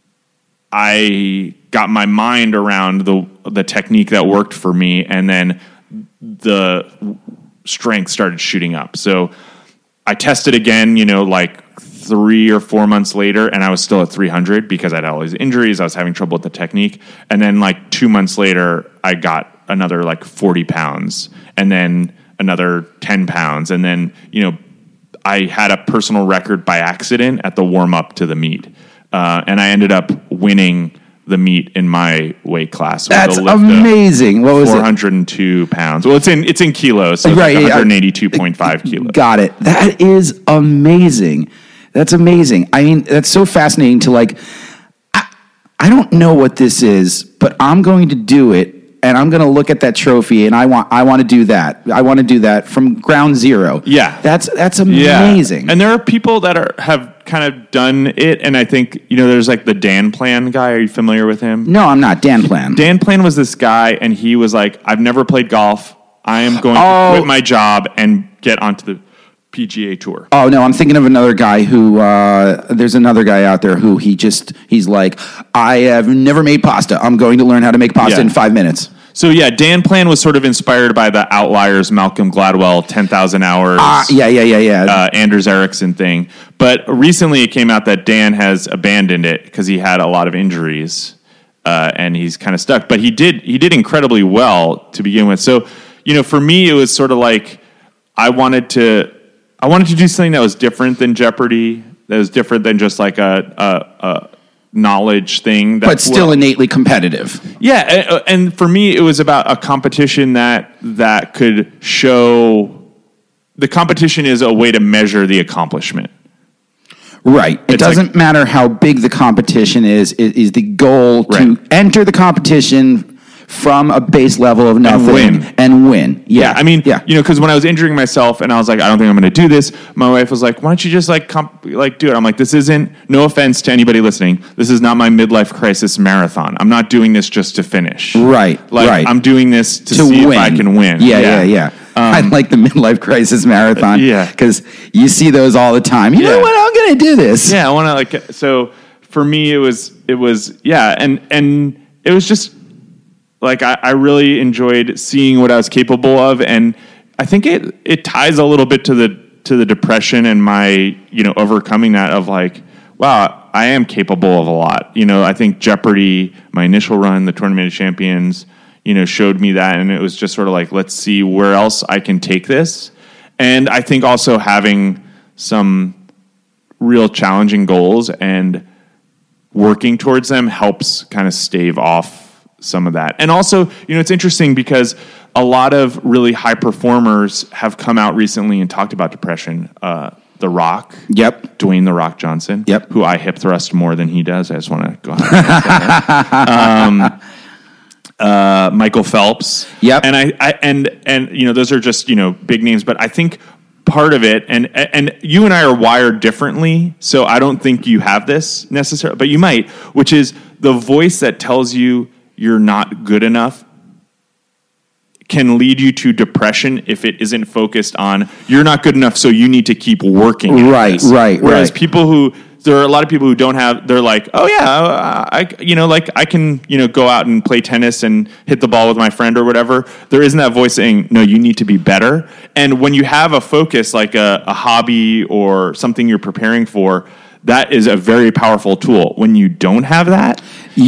I got my mind around the technique that worked for me. And then the strength started shooting up. So I tested again, 3 or 4 months later, and I was still at 300 because I had all these injuries. I was having trouble with the technique. And then 2 months later, I got another 40 pounds and then another 10 pounds. And then, I had a personal record by accident at the warm up to the meet. And I ended up winning the meet in my weight class. That's amazing. What was 402 pounds. Well, it's in kilos, so right, 182.5 kilos. Got it. That is amazing. That's amazing. I mean, that's so fascinating to I don't know what this is, but I'm going to do it, and I'm going to look at that trophy, and I want to do that. I want to do that from ground zero. Yeah. That's amazing. Yeah. And there are people that have kind of done it, and I think, there's the Dan Plan guy. Are you familiar with him? No, I'm not. Dan Plan. Dan Plan was this guy, and he was like, I've never played golf. I am going to quit my job and get onto the PGA Tour. Oh, no, I'm thinking of another guy who, there's another guy out there who he's like, I have never made pasta. I'm going to learn how to make pasta in 5 minutes. So, Dan Plan was sort of inspired by the Outliers, Malcolm Gladwell, 10,000 Hours. Anders Ericsson thing. But recently it came out that Dan has abandoned it because he had a lot of injuries, and he's kind of stuck. But he did incredibly well to begin with. So, for me, it was sort of like I wanted to do something that was different than Jeopardy, that was different than just a knowledge thing. But still innately competitive. Yeah, and for me, it was about a competition that could show... The competition is a way to measure the accomplishment. Right. It doesn't matter how big the competition is. It is the goal to enter the competition from a base level of nothing and win. Yeah. I mean, because when I was injuring myself and I was like, I don't think I'm going to do this, my wife was like, why don't you just do it? I'm like, this isn't, no offense to anybody listening, this is not my midlife crisis marathon. I'm not doing this just to finish. Right. I'm doing this to see win. if I can win. Yeah. I like the midlife crisis marathon. Because you see those all the time. You know what? I'm going to do this. Yeah. I want to so for me, it was and it was just, like I really enjoyed seeing what I was capable of, and I think it ties a little bit to the depression and my, overcoming that of like, wow, I am capable of a lot. I think Jeopardy, my initial run, the Tournament of Champions, showed me that, and it was just sort of like, let's see where else I can take this. And I think also having some real challenging goals and working towards them helps kind of stave off some of that. And also, it's interesting because a lot of really high performers have come out recently and talked about depression. The Rock. Yep. Dwayne "The Rock" Johnson. Yep. Who I hip thrust more than he does. I just want to go ahead. Michael Phelps. Yep. And those are just, big names, but I think part of it, and you and I are wired differently, so I don't think you have this necessarily, but you might, which is the voice that tells you you're not good enough can lead you to depression if it isn't focused on you're not good enough, so you need to keep working. Right. Whereas there are a lot of people who don't have, they're like, oh yeah, I can, go out and play tennis and hit the ball with my friend or whatever. There isn't that voice saying, no, you need to be better. And when you have a focus, like a hobby or something you're preparing for, that is a very powerful tool. When you don't have that,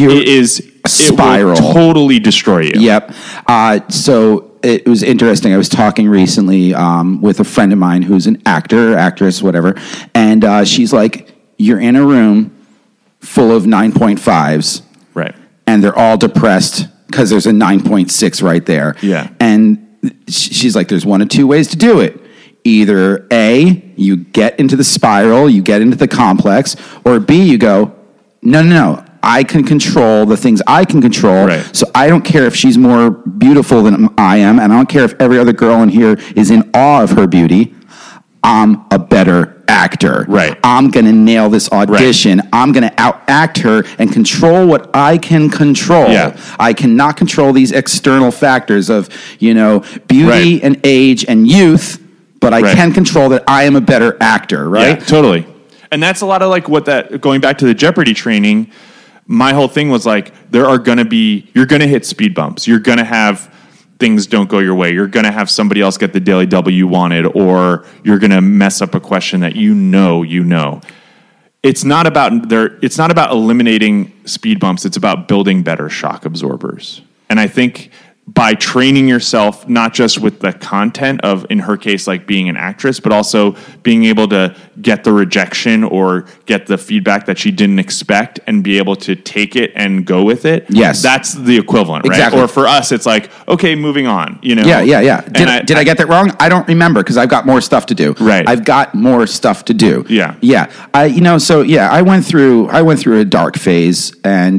it will totally destroy you. Yep. So it was interesting. I was talking recently with a friend of mine who's an actress, whatever, and she's like, you're in a room full of 9.5s, right? And they're all depressed because there's a 9.6 right there. Yeah. And she's like, there's one of two ways to do it. Either A, you get into the spiral, you get into the complex, or B, you go, no. I can control the things I can control. Right. So I don't care if she's more beautiful than I am, and I don't care if every other girl in here is in awe of her beauty. I'm a better actor. Right. I'm going to nail this audition. Right. I'm going to outact her and control what I can control. Yeah. I cannot control these external factors of, beauty and age and youth, but I can control that I am a better actor, right? Yeah, totally. And that's a lot of like going back to the Jeopardy training, my whole thing was like, you're going to hit speed bumps. You're going to have things don't go your way. You're going to have somebody else get the Daily W you wanted, or you're going to mess up a question that you know. It's not about eliminating speed bumps. It's about building better shock absorbers. And I think by training yourself, not just with the content of, in her case, like being an actress, but also being able to get the rejection or get the feedback that she didn't expect and be able to take it and go with it. Yes. That's the equivalent, right? Exactly. Or for us, it's like, okay, moving on, Yeah. Did I get that wrong? I don't remember because I've got more stuff to do. Right. I've got more stuff to do. Yeah. Yeah. I went through a dark phase,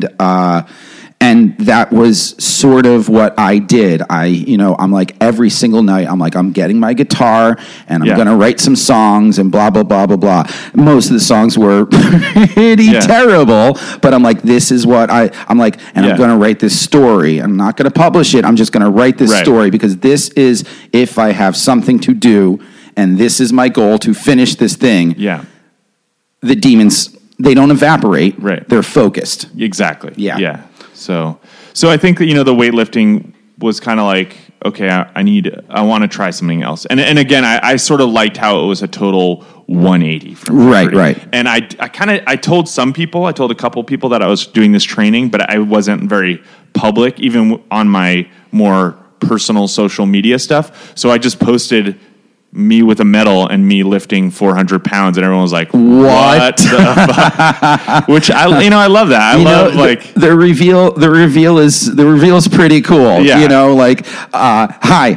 and that was sort of what I did. I'm like every single night, I'm getting my guitar and I'm going to write some songs and blah, blah, blah, blah, blah. Most of the songs were pretty terrible, but I'm like, this is what I'm like, and I'm going to write this story. I'm not going to publish it. I'm just going to write this story because this is, if I have something to do and this is my goal to finish this thing. Yeah. The demons, they don't evaporate. Right. They're focused. Exactly. Yeah. Yeah. So I think that, the weightlifting was kind of like, okay, I want to try something else. And again, I sort of liked how it was a total 180 from Jeopardy. Right. And I told a couple people that I was doing this training, but I wasn't very public, even on my more personal social media stuff. So I just posted me with a medal and me lifting 400 pounds, and everyone was like, "What the fuck?" Which I love that. I love the reveal is pretty cool. Yeah. Hi.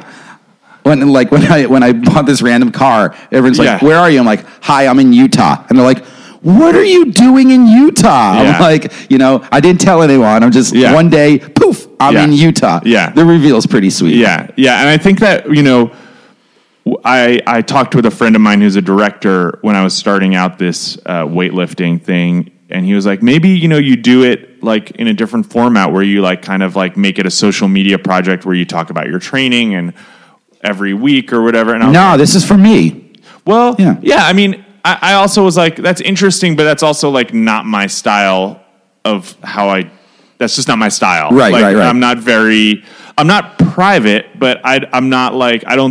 When I bought this random car, everyone's like, "Where are you?" I'm like, "Hi, I'm in Utah," and they're like, "What are you doing in Utah?" Yeah. I'm like, I didn't tell anyone. I'm just one day, poof, I'm in Utah. Yeah, the reveal is pretty sweet. Yeah, and I think that I talked with a friend of mine who's a director when I was starting out this weightlifting thing, and he was like, maybe, you do it like in a different format where you like kind of like make it a social media project where you talk about your training and every week or whatever. And this is for me. Well, yeah. I mean, I also was like, that's interesting, but that's also like not my style of how I that's just not my style. Right, like, right. I'm not private, but I'm not like, I'm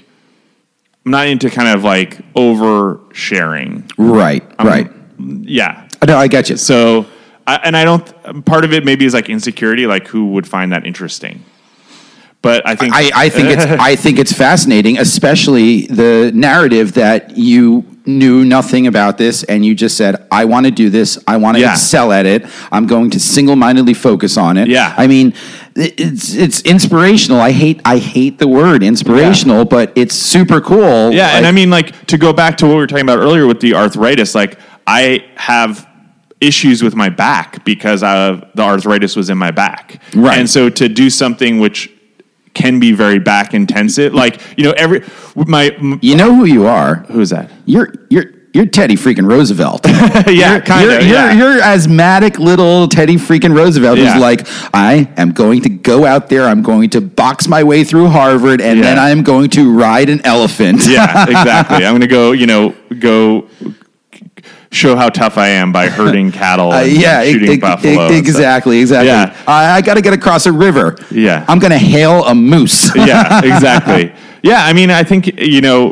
not into kind of like oversharing. Right. Yeah. No, I get you. So, part of it maybe is like insecurity, like who would find that interesting? But I think I think it's fascinating, especially the narrative that you knew nothing about this and you just said, I want to do this. I want to excel at it. I'm going to single-mindedly focus on it. Yeah. I mean, it's inspirational. I hate the word inspirational, but it's super cool. Yeah. And I mean, like, to go back to what we were talking about earlier with the arthritis, like I have issues with my back because the arthritis was in my back. Right. And so to do something which can be very back intensive, like, you know, you know who you are. Who's that? You're Teddy freaking Roosevelt. Yeah, kind of. You're asthmatic little Teddy freaking Roosevelt who's like, I am going to go out there, I'm going to box my way through Harvard, and then I am going to ride an elephant. Yeah, exactly. I'm going to go show how tough I am by herding cattle and shooting buffalo. Exactly. Yeah. I got to get across a river. Yeah. I'm going to hail a moose. Yeah, exactly. Yeah, I mean, I think, you know,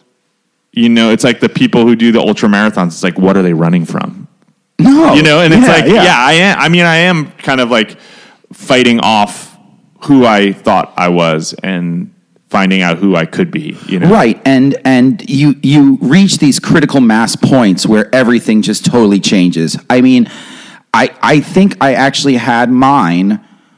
it's like the people who do the ultra marathons. It's like, what are they running from? No. You know, and it's I am. I mean, I am kind of like fighting off who I thought I was and finding out who I could be, you know? Right. And you reach these critical mass points where everything just totally changes. I mean, I think I actually had mine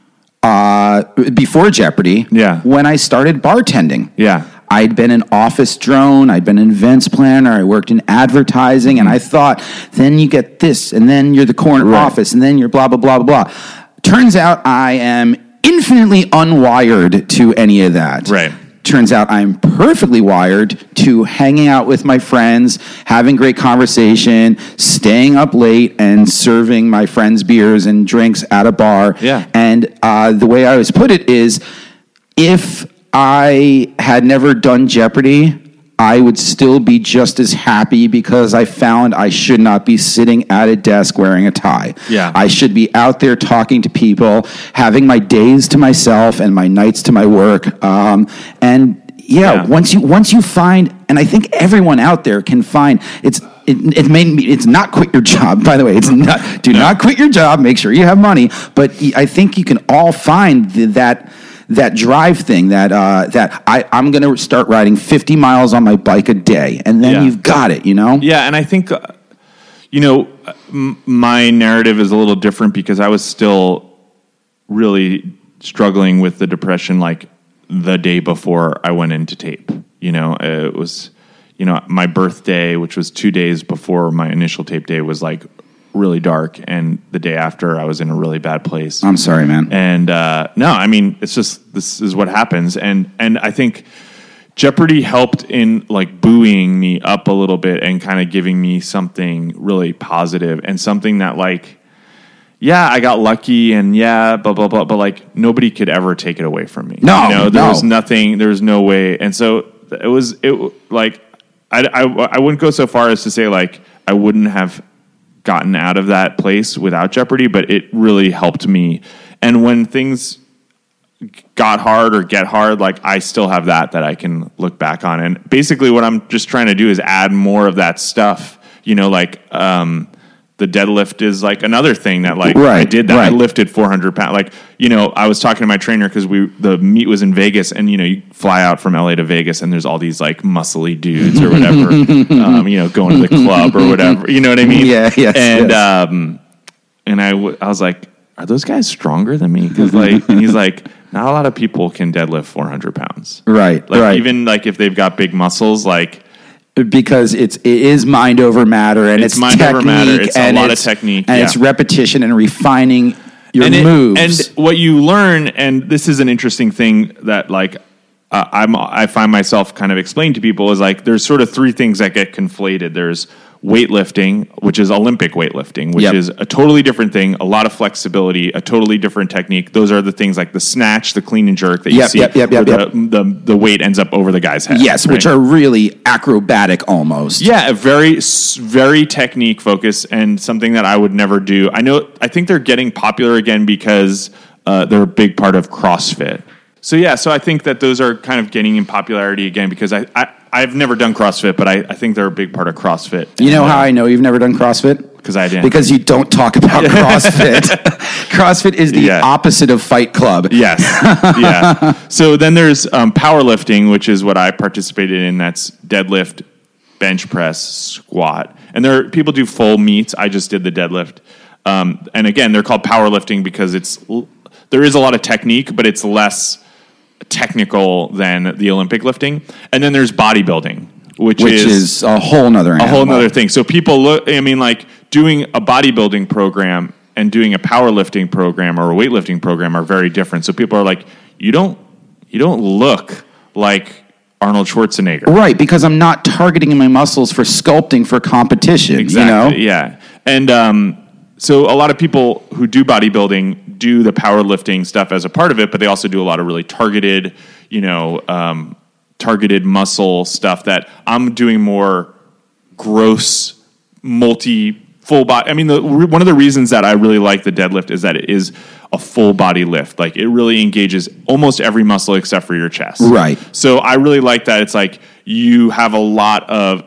before Jeopardy. Yeah. When I started bartending. Yeah. I'd been an office drone, I'd been an events planner, I worked in advertising, and I thought, then you get this, and then you're the corner office, and then you're blah, blah, blah, blah, blah. Turns out I am infinitely unwired to any of that. Right. Turns out I'm perfectly wired to hanging out with my friends, having great conversation, staying up late, and serving my friends beers and drinks at a bar. Yeah. And the way I always put it is, if I had never done Jeopardy, I would still be just as happy because I found I should not be sitting at a desk wearing a tie. Yeah. I should be out there talking to people, having my days to myself and my nights to my work. Once you find, and I think everyone out there can find, it's not quit your job. By the way, it's not, not quit your job. Make sure you have money. But I think you can all find that drive thing, that I'm going to start riding 50 miles on my bike a day, and then you've got it, you know? Yeah, and I think, my narrative is a little different because I was still really struggling with the depression, like, the day before I went into tape. You know, it was, my birthday, which was 2 days before my initial tape day, was, like, really dark, and the day after I was in a really bad place. I'm sorry, man. And no, I mean, it's just, this is what happens. And I think Jeopardy helped in like buoying me up a little bit and kind of giving me something really positive and something that like, yeah, I got lucky and blah, blah, blah, but like nobody could ever take it away from me. No, there was nothing, there was no way. And so it like, I wouldn't go so far as to say like, I wouldn't have gotten out of that place without Jeopardy, but it really helped me. And when things got hard or get hard, like I still have that I can look back on. And basically what I'm just trying to do is add more of that stuff, like the deadlift is like another thing that like I did that. I lifted 400 pounds. Like, I was talking to my trainer because the meet was in Vegas and, you fly out from LA to Vegas and there's all these like muscly dudes or whatever, going to the club or whatever, you know what I mean? Yeah. Yes. And, and I was like, are those guys stronger than me? Cause like, and he's like, not a lot of people can deadlift 400 pounds. Right. Like even like if they've got big muscles, like, because it is mind over matter, and it's mind technique, over matter. It's a lot of technique, and it's repetition and refining your moves. And what you learn, and this is an interesting thing that like I find myself kind of explaining to people is like there's sort of three things that get conflated. There's weightlifting, which is Olympic weightlifting, which Yep. is a totally different thing, a lot of flexibility, a totally different technique. Those are the things like the snatch, the clean and jerk that you Yep, see, yep, yep, where yep, the weight ends up over the guy's head. Yes, which right? are really acrobatic almost. Yeah, a very technique focused and something that I would never do. I think they're getting popular again because they're a big part of CrossFit. So I think that those are kind of gaining in popularity again because I've never done CrossFit, but I think they're a big part of CrossFit. You know how I know you've never done CrossFit? Because I didn't. Because you don't talk about CrossFit. CrossFit is the opposite of Fight Club. Yes. Yeah. So then there's powerlifting, which is what I participated in. That's deadlift, bench press, squat. And people do full meets. I just did the deadlift. And again, they're called powerlifting because there is a lot of technique, but it's less technical than the Olympic lifting. And then there's bodybuilding, which is a whole nother animal. A whole nother thing. So people doing a bodybuilding program and doing a powerlifting program or a weightlifting program are very different. So people are like, you don't look like Arnold Schwarzenegger. Right, because I'm not targeting my muscles for sculpting for competition. Exactly, you know? Yeah. And so a lot of people who do bodybuilding do the powerlifting stuff as a part of it, but they also do a lot of really targeted, targeted muscle stuff that I'm doing more gross, full body. I mean, one of the reasons that I really like the deadlift is that it is a full body lift. Like it really engages almost every muscle except for your chest. Right. So I really like that. It's like you have a lot of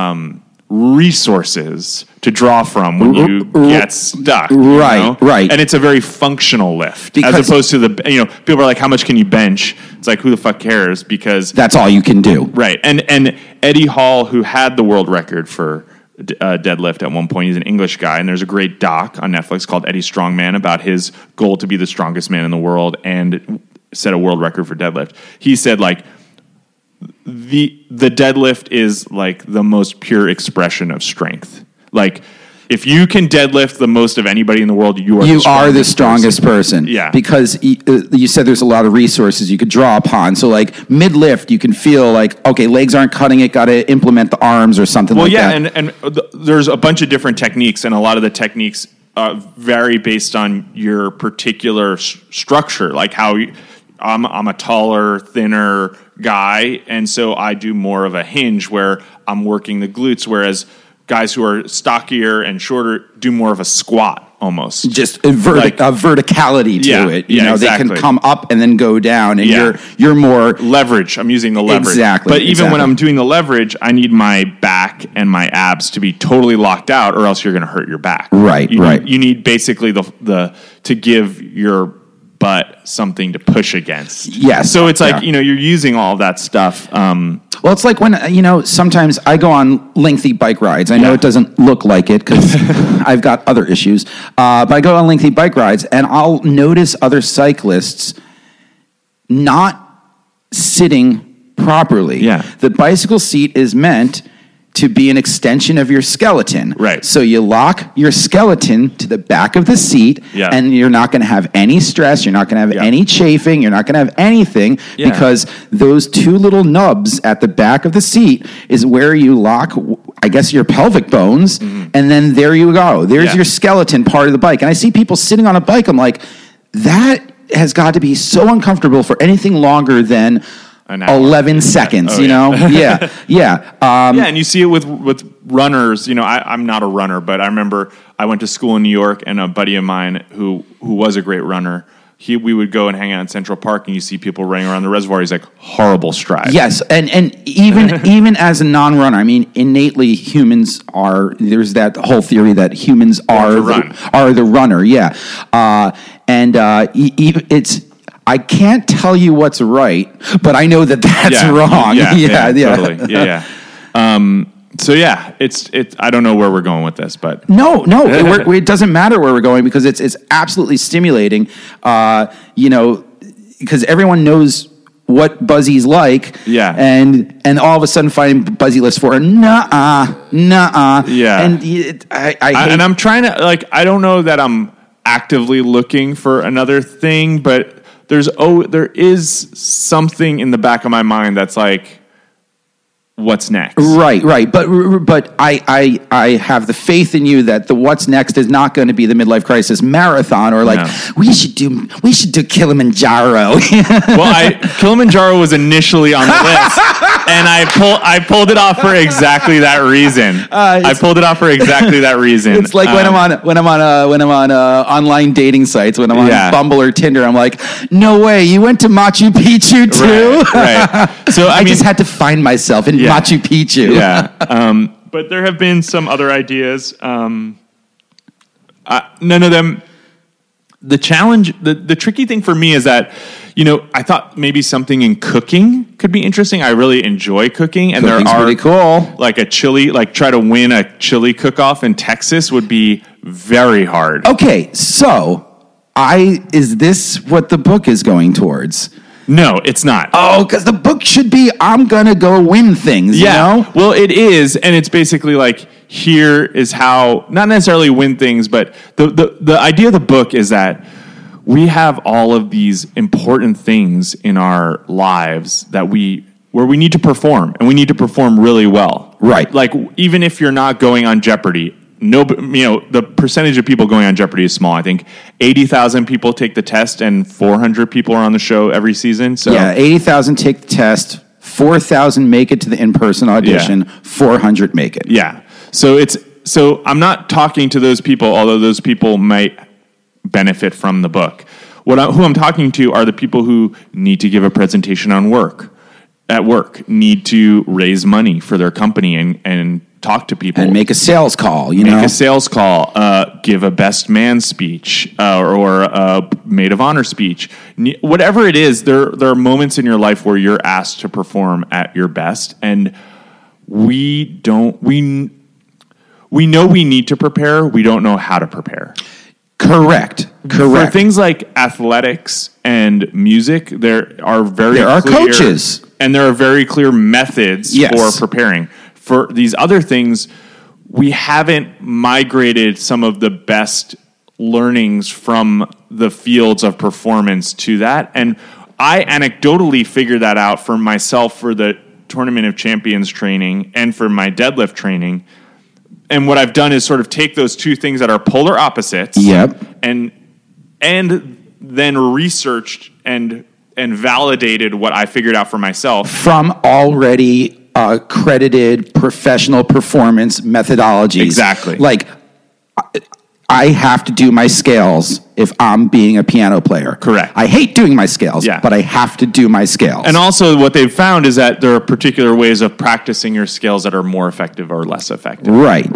resources to draw from when you get stuck. Right, right. And it's a very functional lift because as opposed to people are like, how much can you bench? It's like, who the fuck cares? Because that's all you can do. Right. And Eddie Hall, who had the world record for deadlift at one point, he's an English guy, and there's a great doc on Netflix called Eddie Strongman about his goal to be the strongest man in the world and set a world record for deadlift. He said like, the deadlift is like the most pure expression of strength. Like if you can deadlift the most of anybody in the world, you are the strongest person. Yeah. Because you said there's a lot of resources you could draw upon. So like mid-lift, you can feel like, okay, legs aren't cutting it, got to implement the arms or something like that. Well, yeah, and there's a bunch of different techniques, and a lot of the techniques vary based on your particular structure, like how I'm a taller, thinner guy, and so I do more of a hinge where I'm working the glutes, whereas guys who are stockier and shorter do more of a squat almost. Just a verticality to it. You know, exactly. They can come up and then go down, and you're more leverage. I'm using the leverage. Exactly. But even when I'm doing the leverage, I need my back and my abs to be totally locked out, or else you're going to hurt your back. Right. You need basically the to give your butt something to push against. Yes. So it's like, you're using all of that stuff. Well, it's like when, sometimes I go on lengthy bike rides. I know it doesn't look like it because I've got other issues. But I go on lengthy bike rides and I'll notice other cyclists not sitting properly. Yeah. The bicycle seat is meant to be an extension of your skeleton. Right. So you lock your skeleton to the back of the seat, and you're not going to have any stress. You're not going to have any chafing. You're not going to have anything because those two little nubs at the back of the seat is where you lock, I guess, your pelvic bones, and then there you go. There's your skeleton part of the bike. And I see people sitting on a bike. I'm like, that has got to be so uncomfortable for anything longer than 11 seconds, you know? Yeah. And you see it with runners. I'm not a runner, but I remember I went to school in New York, and a buddy of mine who was a great runner, we would go and hang out in Central Park, and you see people running around the reservoir. He's like, horrible stride. Yes, and even as a non-runner, I mean, innately humans are. There's that whole theory that humans are the runner. Yeah, it's. I can't tell you what's right, but I know that that's wrong. Totally. So it's. I don't know where we're going with this, but no, it doesn't matter where we're going because it's absolutely stimulating. Because everyone knows what Buzzy's like. Yeah. And all of a sudden finding Buzzy lists for nuh-uh. Yeah. And and I'm trying to I don't know that I'm actively looking for another thing, but there is something in the back of my mind that's like, what's next. Right. But I have the faith in you that the what's next is not going to be the midlife crisis marathon or like we should do Kilimanjaro. Well, Kilimanjaro was initially on the list, and I pulled it off for exactly that reason. It's like when I'm on online dating sites, when I'm on Bumble or Tinder, I'm like, no way, you went to Machu Picchu too. Right. So I just had to find myself in Machu Picchu. Yeah. But there have been some other ideas. None of them. The challenge, the tricky thing for me is that, I thought maybe something in cooking could be interesting. I really enjoy cooking, and Cooking's there are pretty cool. Like a chili, like try to win a chili cook-off in Texas would be very hard. Okay, so is this what the book is going towards? No, it's not. Oh, because the book should be, I'm going to go win things, you know? Well, it is, and it's basically like, here is how, not necessarily win things, but the idea of the book is that we have all of these important things in our lives that where we need to perform, and we need to perform really well. Right. Like, even if you're not going on Jeopardy, the percentage of people going on Jeopardy is small. I think 80,000 people take the test and 400 people are on the show every season. So 80,000 take the test, 4,000 make it to the in-person audition, 400 make it. Yeah. So I'm not talking to those people, although those people might benefit from the book. Who I'm talking to are the people who need to give a presentation at work, need to raise money for their company and talk to people. And make a sales call, Make a sales call, give a best man speech, or a maid of honor speech. Whatever it is, there are moments in your life where you're asked to perform at your best, and we know we need to prepare, we don't know how to prepare. Correct. For things like athletics and music, there are clear coaches. And there are very clear methods for preparing. For these other things, we haven't migrated some of the best learnings from the fields of performance to that. And I anecdotally figured that out for myself for the Tournament of Champions training and for my deadlift training. And what I've done is sort of take those two things that are polar opposites and then researched and validated what I figured out for myself. From already accredited professional performance methodologies. Exactly. Like, I have to do my scales if I'm being a piano player. Correct. I hate doing my scales, but I have to do my scales. And also what they've found is that there are particular ways of practicing your scales that are more effective or less effective. Right.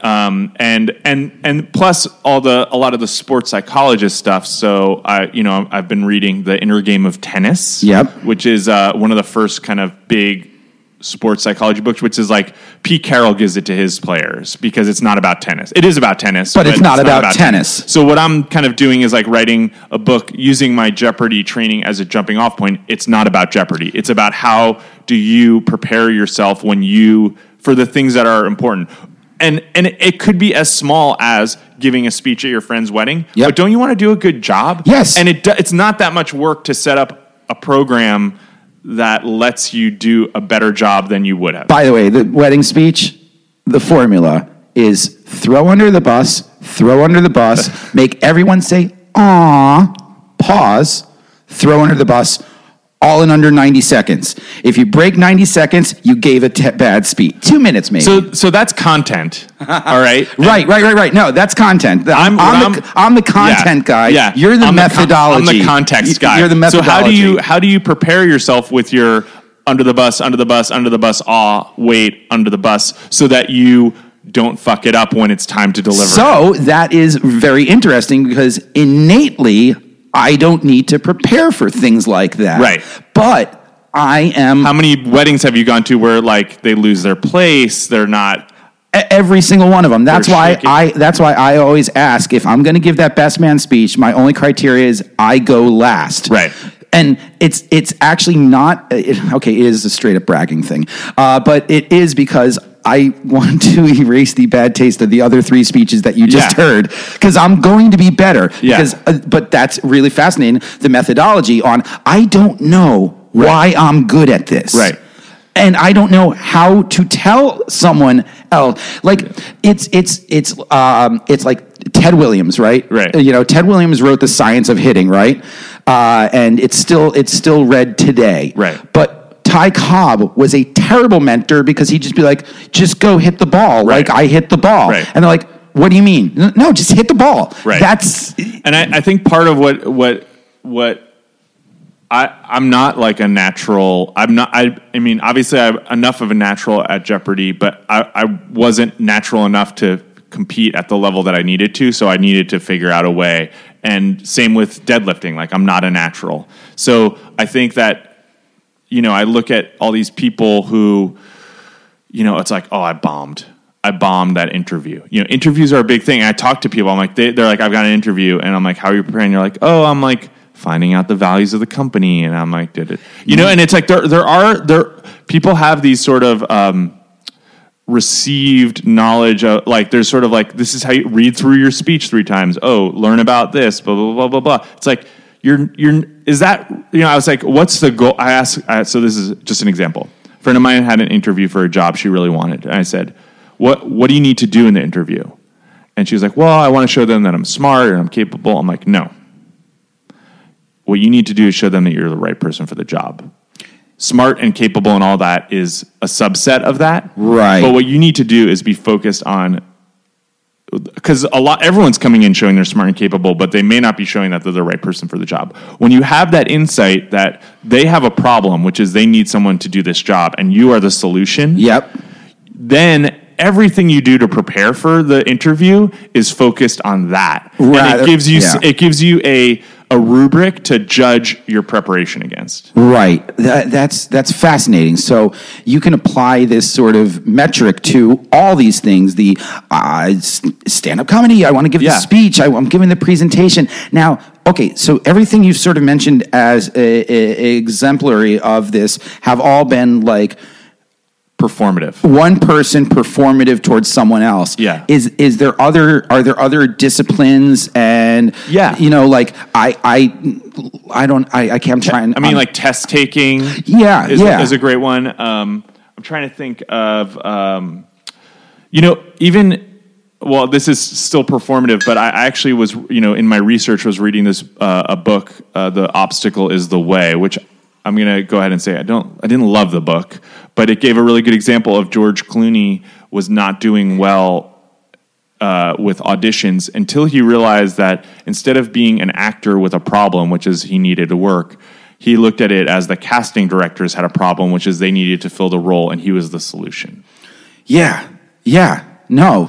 And plus a lot of the sports psychologist stuff. So I've been reading The Inner Game of Tennis. Yep. Which is one of the first kind of big sports psychology books, which is like Pete Carroll gives it to his players because it's not about tennis. It is about tennis, but it's not about tennis. So what I'm kind of doing is like writing a book using my Jeopardy training as a jumping off point. It's not about Jeopardy. It's about how do you prepare yourself for the things that are important. And it could be as small as giving a speech at your friend's wedding, but don't you want to do a good job? Yes. And it's not that much work to set up a program that lets you do a better job than you would have. By the way, the wedding speech, the formula is throw under the bus, make everyone say, "Aw," pause, throw under the bus, all in under 90 seconds. If you break 90 seconds, you gave a bad speech. 2 minutes, maybe. So that's content, all right? Right. No, that's content. I'm the content guy. Yeah. You're the methodology. I'm the context guy. You're the methodology. So how do you prepare yourself with your under the bus, wait, under the bus, so that you don't fuck it up when it's time to deliver? So that is very interesting because innately, I don't need to prepare for things like that. Right. But I am... How many weddings have you gone to where like they lose their place? They're not... Every single one of them. That's why I always ask, if I'm going to give that best man speech, my only criteria is I go last. Right. And it's actually not... it is a straight up bragging thing. But it is because I want to erase the bad taste of the other three speeches that you just heard, because I'm going to be better. Yeah. But that's really fascinating, the methodology on, I don't know why I'm good at this. Right. And I don't know how to tell someone else. Like it's like Ted Williams, right? Right. You know, Ted Williams wrote The Science of Hitting, right? And it's still read today. Right. But Ty Cobb was a terrible mentor because he'd just be like, just go hit the ball. Right. Like I hit the ball. Right. And they're like, what do you mean? No, just hit the ball. Right. That's and I think part of what I'm not like a natural. I mean, obviously, I'm enough of a natural at Jeopardy, but I wasn't natural enough to compete at the level that I needed to. So I needed to figure out a way. And same with deadlifting. Like I'm not a natural. So I think that, you know, I look at all these people who, you know, it's like, oh, I bombed that interview. You know, interviews are a big thing. I talk to people. I'm like, they're like, I've got an interview, and I'm like, how are you preparing? You're like, oh, I'm like finding out the values of the company, and I'm like, did it? You know, and it's like there people have these sort of received knowledge of, like, there's sort of like, this is how you read through your speech 3 times. Oh, learn about this, blah blah blah blah blah. It's like is that, you know? I was like, what's the goal? I asked. So this is just an example. A friend of mine had an interview for a job she really wanted, and I said, What do you need to do in the interview? And she was like, well, I want to show them that I'm smart and I'm capable. I'm like, no. What you need to do is show them that you're the right person for the job. Smart and capable and all that is a subset of that. Right. But what you need to do is be focused on, because everyone's coming in showing they're smart and capable, but they may not be showing that they're the right person for the job. When you have that insight that they have a problem, which is they need someone to do this job, and you are the solution. Yep. Then everything you do to prepare for the interview is focused on that. Right. And it gives you a rubric to judge your preparation against. Right. That's fascinating. So you can apply this sort of metric to all these things. The stand-up comedy, I want to give the speech, I'm giving the presentation. Now, okay, so everything you've sort of mentioned as a exemplary of this have all been like performative. One person performative towards someone else. Yeah. Are there other disciplines and you know, like I can't try and like test taking is a great one. I'm trying to think of you know, even, well, this is still performative, but I actually was, you know, in my research was reading this a book, The Obstacle is the Way, which I'm going to go ahead and say I didn't love the book, but it gave a really good example of George Clooney was not doing well with auditions until he realized that instead of being an actor with a problem, which is he needed to work, he looked at it as the casting directors had a problem, which is they needed to fill the role, and he was the solution. Yeah. No,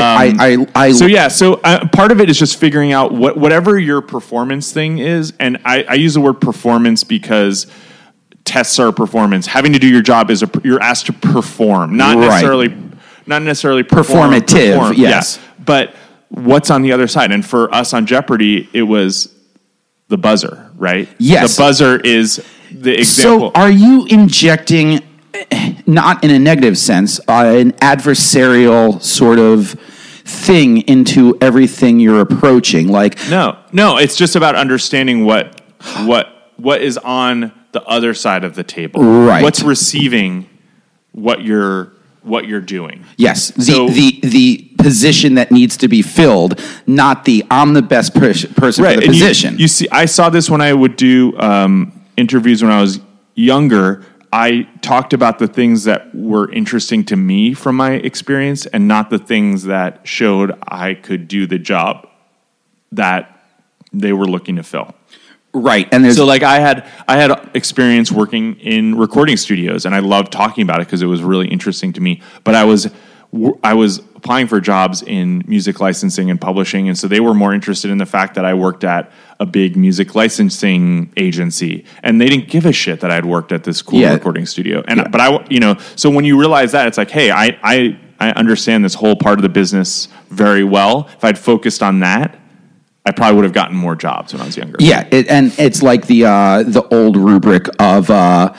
So part of it is just figuring out whatever your performance thing is, and I use the word performance because tests are performance. Having to do your job is you're asked to perform, not necessarily performative. Yes, but what's on the other side? And for us on Jeopardy, it was the buzzer, right? Yes, the buzzer is the example. So, are you injecting? Not in a negative sense, an adversarial sort of thing into everything you're approaching. Like no, it's just about understanding what is on the other side of the table. Right. What's receiving what you're doing. Yes. The position that needs to be filled, not the I'm the best person for the position. You see, I saw this when I would do interviews when I was younger. I talked about the things that were interesting to me from my experience and not the things that showed I could do the job that they were looking to fill. Right. And so like I had experience working in recording studios and I loved talking about it because it was really interesting to me. But I was applying for jobs in music licensing and publishing, and so they were more interested in the fact that I worked at a big music licensing agency, and they didn't give a shit that I'd worked at this cool recording studio. And but so when you realize that, it's like, hey, I understand this whole part of the business very well. If I'd focused on that, I probably would have gotten more jobs when I was younger. Yeah, and it's like the old rubric of.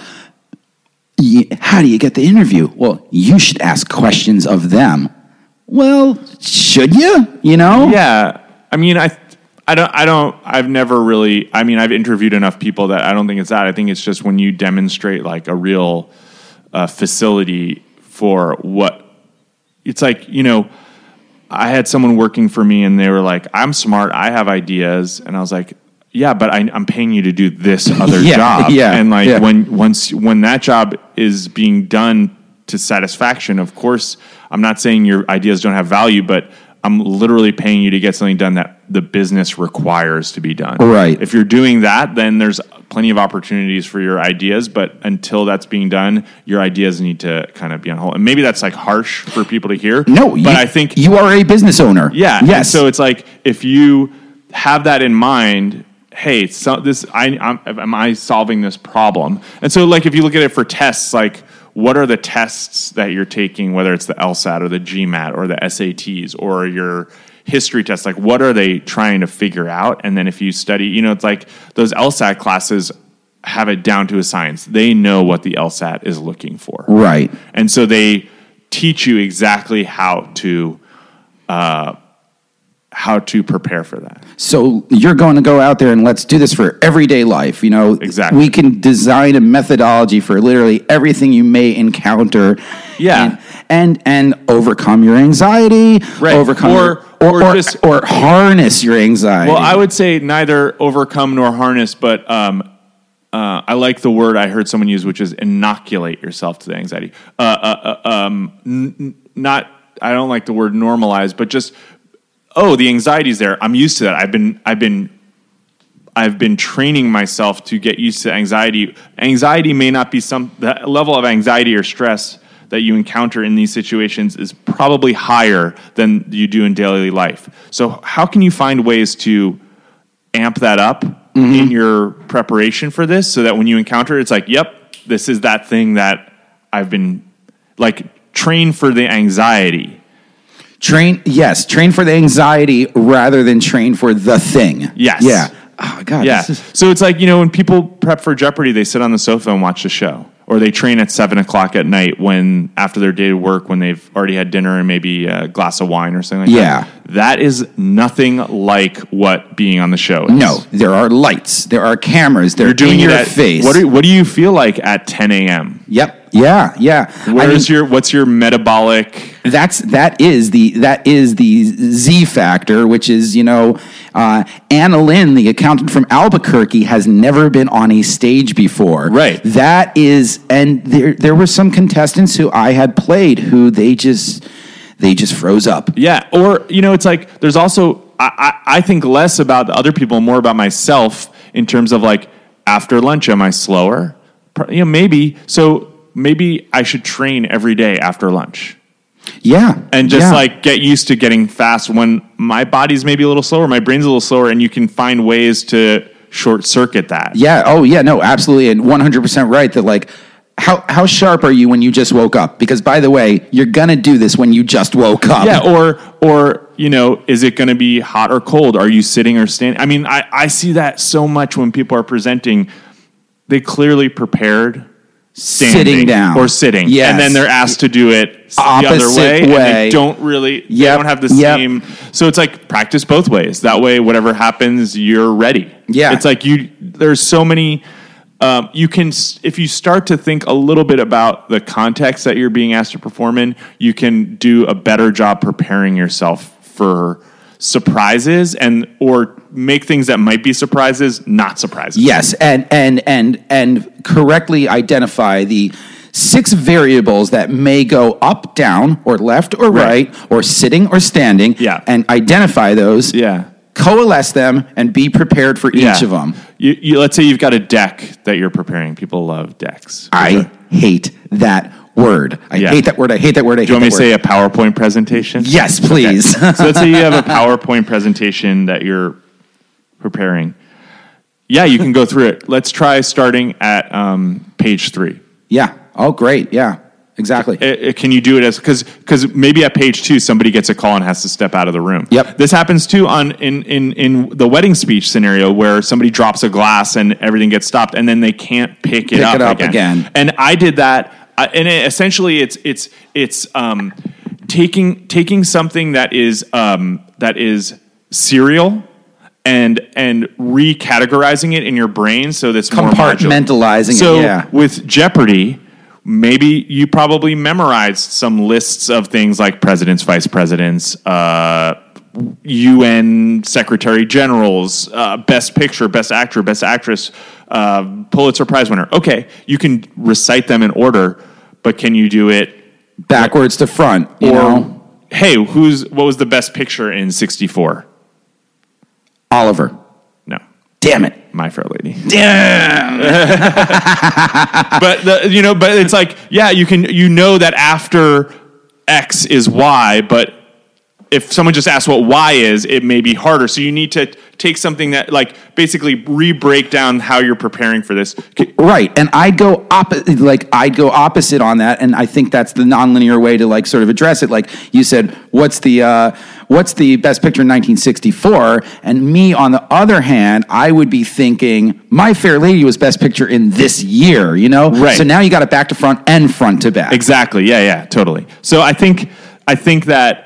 How do you get the interview? Well, you should ask questions of them. Well, should you? You know? Yeah. I mean, I've never really, I've interviewed enough people that I don't think it's that. I think it's just when you demonstrate like a real facility for what it's like. I had someone working for me and they were like, I'm smart, I have ideas. And I was like, yeah, but I'm paying you to do this other job. Yeah, and like yeah. when that job is being done to satisfaction, of course, I'm not saying your ideas don't have value, but I'm literally paying you to get something done that the business requires to be done. Right. If you're doing that, then there's plenty of opportunities for your ideas, but until that's being done, your ideas need to kind of be on hold. And maybe that's like harsh for people to hear. No, but I think you are a business owner. Yeah. Yes. And so it's like, if you have that in mind, hey, so am I solving this problem? And so like, if you look at it for tests, like, what are the tests that you're taking, whether it's the LSAT or the GMAT or the SATs or your history tests? Like, what are they trying to figure out? And then if you study, it's like those LSAT classes have it down to a science. They know what the LSAT is looking for. Right. And so they teach you exactly how to prepare for that. So you're going to go out there and let's do this for everyday life. Exactly. We can design a methodology for literally everything you may encounter. Yeah. And overcome your anxiety. Right. Overcome or harness your anxiety. Well, I would say neither overcome nor harness, but I like the word I heard someone use, which is inoculate yourself to the anxiety. Not, I don't like the word normalize, but just, the anxiety's there. I'm used to that. I've been training myself to get used to anxiety. Anxiety may not be the level of anxiety or stress that you encounter in these situations is probably higher than you do in daily life. So how can you find ways to amp that up in your preparation for this so that when you encounter it, it's like, yep, this is that thing that I've been like train for the anxiety. Train for the anxiety rather than train for the thing. Yes. Yeah. Oh, God. Yeah. So it's like, when people prep for Jeopardy, they sit on the sofa and watch the show. Or they train at 7:00 at night after their day of work, when they've already had dinner and maybe a glass of wine or something like that. That is nothing like what being on the show is. No, there are lights, there are cameras, they're in your face. What do you feel like at 10 a.m.? Yep. Yeah. What's your metabolic? That is the Z factor, which is, Anna Lynn, the accountant from Albuquerque, has never been on a stage before. Right. That is, and there were some contestants who I had played who they just froze up. Yeah. Or, it's like, there's also, I think less about the other people, more about myself in terms of like, after lunch, am I slower? Maybe. So maybe I should train every day after lunch. Yeah. And just like get used to getting fast when my body's maybe a little slower, my brain's a little slower, and you can find ways to short circuit that. Yeah. Oh, yeah. No, absolutely. And 100% right that like, how sharp are you when you just woke up? Because by the way, you're going to do this when you just woke up. Yeah. Or, is it going to be hot or cold? Are you sitting or standing? I mean, I see that so much when people are presenting. They clearly prepared sitting down or sitting. Yes. And then they're asked to do it the other way. And they don't really, they don't have the same. So it's like practice both ways. That way, whatever happens, you're ready. Yeah. It's like there's so many, you can, if you start to think a little bit about the context that you're being asked to perform in, you can do a better job preparing yourself for surprises or make things that might be surprises not surprises. Yes, and correctly identify the 6 variables that may go up, down, or left or right, or sitting or standing. Yeah. And identify those. Yeah. Coalesce them and be prepared for each of them. You let's say you've got a deck that you're preparing. People love decks. I hate that word. I hate that word. I hate that word. Do you want me to say a PowerPoint presentation? Yes, please. Okay. So let's say you have a PowerPoint presentation that you're preparing. Yeah, you can go through it. Let's try starting at page 3. Yeah. Oh, great. Yeah, exactly. Can you do it because maybe at page 2 somebody gets a call and has to step out of the room. Yep. This happens too in the wedding speech scenario where somebody drops a glass and everything gets stopped and then they can't pick it up again. And I did that. And essentially, it's taking something that is serial and recategorizing it in your brain so that's more modular. Compartmentalizing it. So with Jeopardy, maybe you probably memorized some lists of things like presidents, vice presidents, UN secretary generals, best picture, best actor, best actress, Pulitzer Prize winner. Okay, you can recite them in order, but can you do it backwards to front? You know? Hey, what was the best picture in 1964? Oliver. No. Damn it. My Fair Lady. Damn. But it's like, yeah, you know that after X is Y, but if someone just asks what Y is, it may be harder. So you need to take something that, like, basically re-break down how you're preparing for this. Right. And I'd go opposite on that, and I think that's the nonlinear way to, like, sort of address it. Like you said, what's the best picture in 1964? And me, on the other hand, I would be thinking My Fair Lady was best picture in this year, you know? Right. So now you got it back to front and front to back. Exactly. Yeah, totally. So I think that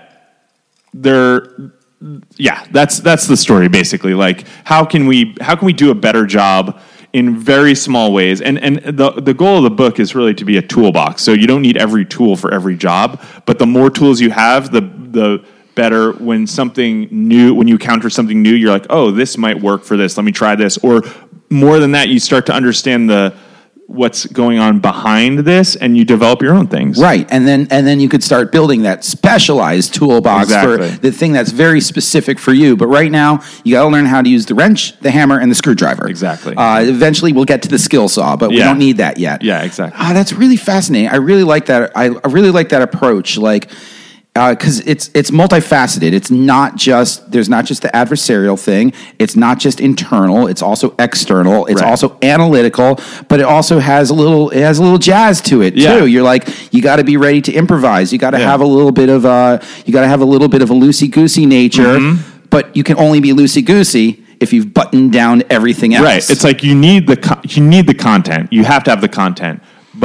that's the story basically. Like, how can we do a better job in very small ways? And the goal of the book is really to be a toolbox. So you don't need every tool for every job, but the more tools you have, the better. When you encounter something new, you're like, oh, this might work for this. Let me try this. Or more than that, you start to understand what's going on behind this, and you develop your own things. Right. And then you could start building that specialized toolbox for the thing that's very specific for you. But right now, you got to learn how to use the wrench, the hammer, and the screwdriver. Exactly. Eventually, we'll get to the skill saw, but we don't need that yet. Yeah, exactly. That's really fascinating. I really like that. I really like that approach. Like, because it's multifaceted. There's not just the adversarial thing. It's not just internal. It's also external. It's also analytical, but it also has a little jazz to it too. You're like, you got to be ready to improvise. You got to have a little bit of a loosey goosey nature, but you can only be loosey goosey if you've buttoned down everything else. Right. It's like you need the content. You have to have the content,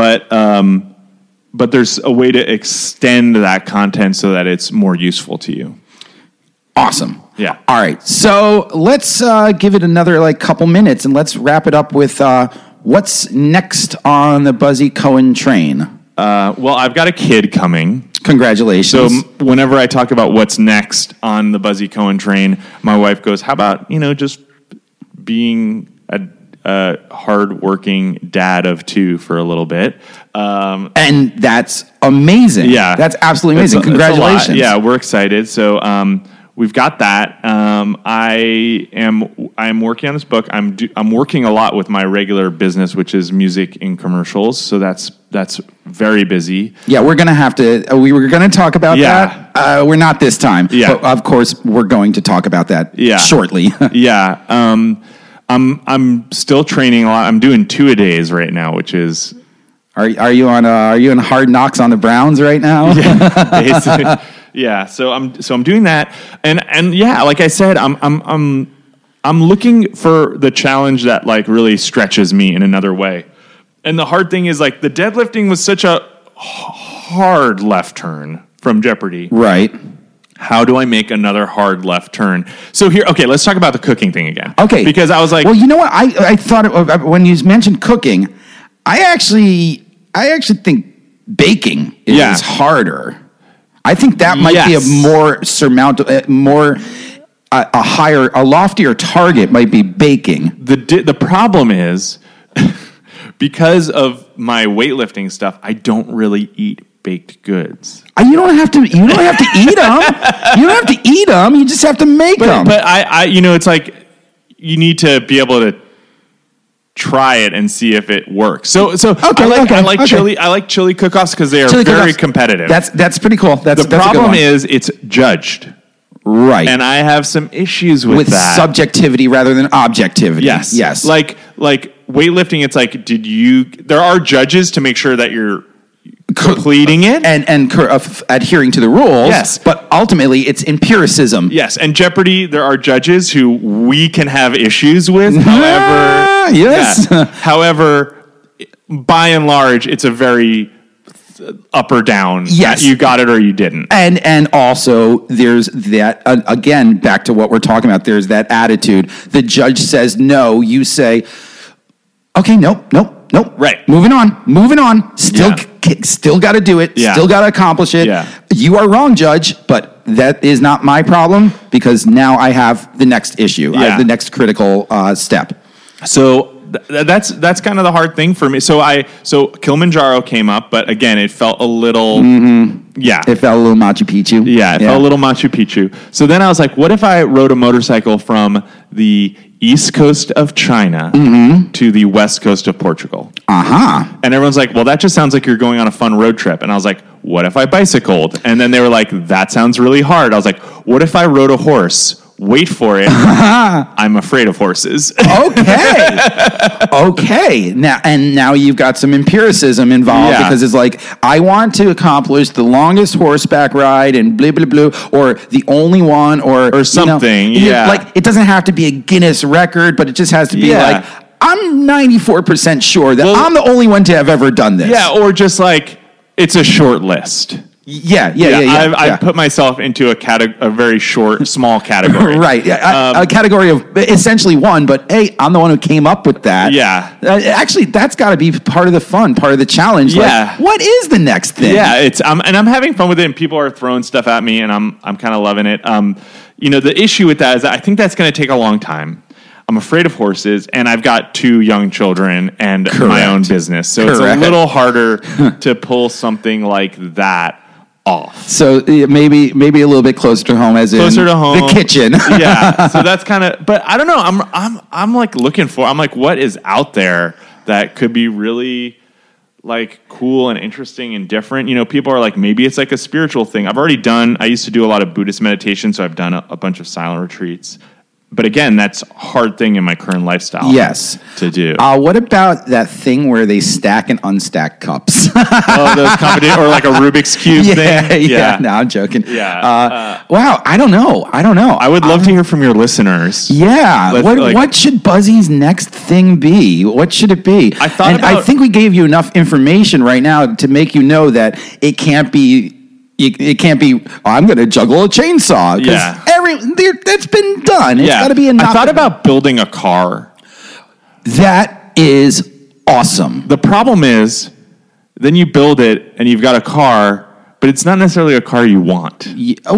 but there's a way to extend that content so that it's more useful to you. Awesome. Yeah. All right. So let's give it another couple minutes, and let's wrap it up with what's next on the Buzzy Cohen train. Well, I've got a kid coming. Congratulations. So whenever I talk about what's next on the Buzzy Cohen train, my wife goes, how about, just being a hard-working dad of two for a little bit. And that's amazing. Yeah. That's absolutely amazing. Congratulations. Yeah, we're excited. So we've got that. I am working on this book. I'm working a lot with my regular business, which is music and commercials. So that's very busy. Yeah, we're going to have to, we were going to talk about that. We're not this time. Yeah. But of course, we're going to talk about that shortly. Yeah. I'm still training a lot. I'm doing 2-a-days right now, which is. Are you in Hard Knocks on the Browns right now? Yeah, basically. Yeah. So I'm doing that, and yeah, like I said, I'm looking for the challenge that really stretches me in another way. And the hard thing is the deadlifting was such a hard left turn from Jeopardy. Right. How do I make another hard left turn? So let's talk about the cooking thing again. Okay. Because I was like... Well, you know what? I thought when you mentioned cooking, I actually think baking is harder. I think that might be a more a loftier target might be baking. The problem is, because of my weightlifting stuff, I don't really eat baked goods. You don't have to eat them. You don't have to eat them. You just have to make them. But I it's like you need to be able to try it and see if it works. So I like chili. I like chili cook-offs because they are very competitive. That's pretty cool. The problem is it's judged. Right. And I have some issues with that. Subjectivity rather than objectivity. Yes. Like weightlifting, it's like, there are judges to make sure that you're completing it and adhering to the rules. Yes. But ultimately, it's empiricism. Yes. And Jeopardy, there are judges who we can have issues with. However, yes. Yeah. However, by and large, it's a very up or down. Yes. You got it or you didn't. And also there's that, again, back to what we're talking about, there's that attitude. The judge says no, you say, okay, nope. Nope. Right. Moving on. Still got to do it. Yeah. Still got to accomplish it. Yeah. You are wrong, Judge, but that is not my problem because now I have the next issue. I have the next critical step. So that's kind of the hard thing for me. So Kilimanjaro came up, but again, it felt a little, It felt a little Machu Picchu. Yeah, it felt a little Machu Picchu. So then I was like, what if I rode a motorcycle from the east coast of China to the west coast of Portugal? Uh-huh. And everyone's like, well, that just sounds like you're going on a fun road trip. And I was like, what if I bicycled? And then they were like, that sounds really hard. I was like, what if I rode a horse? Wait for it. I'm afraid of horses. Okay. Now you've got some empiricism involved because it's like, I want to accomplish the longest horseback ride and blah, blah, blah, or the only one or something. Like, it doesn't have to be a Guinness record, but it just has to be like, I'm 94% sure that I'm the only one to have ever done this. Yeah, or just like, it's a short list. Yeah. I've put myself into a very short, small category. Right. A category of essentially one, but hey, I'm the one who came up with that. Yeah. Actually, that's got to be part of the fun, part of the challenge. Yeah. Like, what is the next thing? Yeah, and I'm having fun with it, and people are throwing stuff at me, and I'm kind of loving it. The issue with that is that I think that's going to take a long time. I'm afraid of horses, and I've got 2 young children and my own business, so it's a little harder to pull something like that off. So maybe a little bit closer to home, the kitchen. Yeah. So that's kind of, but I don't know. I'm like looking for. I'm like, what is out there that could be really like cool and interesting and different? People are like, maybe it's like a spiritual thing. I used to do a lot of Buddhist meditation, so I've done a bunch of silent retreats. But again, that's a hard thing in my current lifestyle. Yes. To do. What about that thing where they stack and unstack cups? Those competitions, or like a Rubik's Cube thing? Yeah. No, I'm joking. Yeah. Wow. I don't know. I would love to hear from your listeners. Yeah. What should Buzzy's next thing be? What should it be? I think we gave you enough information right now to make you know that it can't be. It can't be, I'm going to juggle a chainsaw. Yeah. That's been done. It's got to be enough. I thought about building a car. That is awesome. The problem is, then you build it and you've got a car, but it's not necessarily a car you want.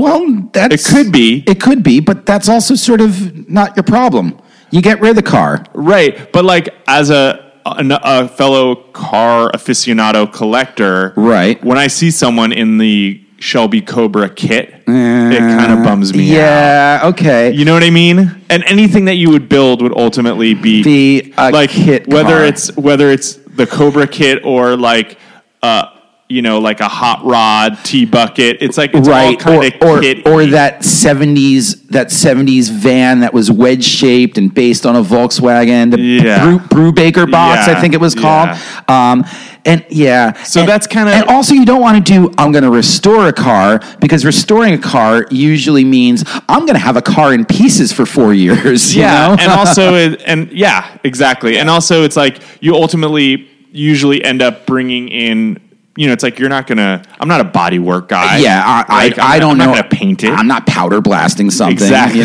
It could be. It could be, but that's also sort of not your problem. You get rid of the car. Right. But like as a fellow car aficionado collector, right? When I see someone in the Shelby Cobra kit, it kind of bums me out. Yeah, okay. You know what I mean? And anything that you would build would ultimately be a like kit whether car. whether it's the Cobra kit or like like a hot rod T-bucket. It's like it's all kind of kit. Or that 70s van that was wedge shaped and based on a Volkswagen, the Brubaker box, I think it was called. So that's kind of... And also you don't want to do, I'm going to restore a car, because restoring a car usually means I'm going to have a car in pieces for 4 years. You know? And also, exactly. And also it's like you ultimately usually end up bringing in... it's like I'm not a body work guy. Yeah, I don't know. I'm not going to paint it. I'm not powder blasting something, exactly.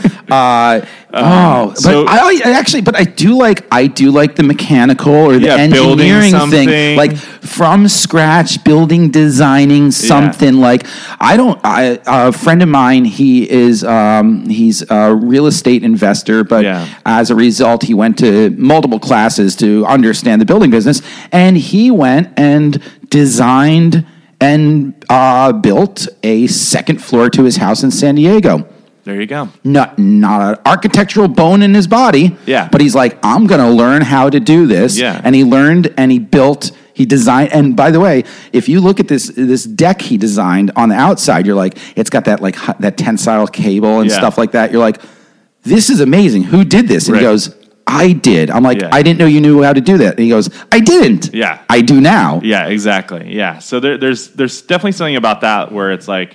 But I do like the mechanical or the engineering thing, like from scratch, designing something. Like a friend of mine, he's a real estate investor, but as a result, he went to multiple classes to understand the building business, and he went and designed and built a second floor to his house in San Diego. There you go. Not an architectural bone in his body. Yeah. But he's like, I'm going to learn how to do this. Yeah. And he learned and he built, he designed. And by the way, if you look at this deck he designed on the outside, you're like, it's got that like that tensile cable and stuff like that. You're like, this is amazing. Who did this? And he goes, I did. I'm like, I didn't know you knew how to do that. And he goes, I didn't. Yeah. I do now. Yeah, exactly. Yeah. So there's definitely something about that where it's like,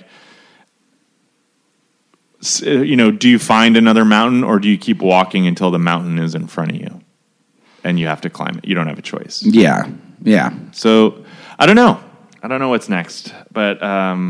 do you find another mountain, or do you keep walking until the mountain is in front of you and you have to climb it? You don't have a choice. Yeah. Yeah. So I don't know what's next, but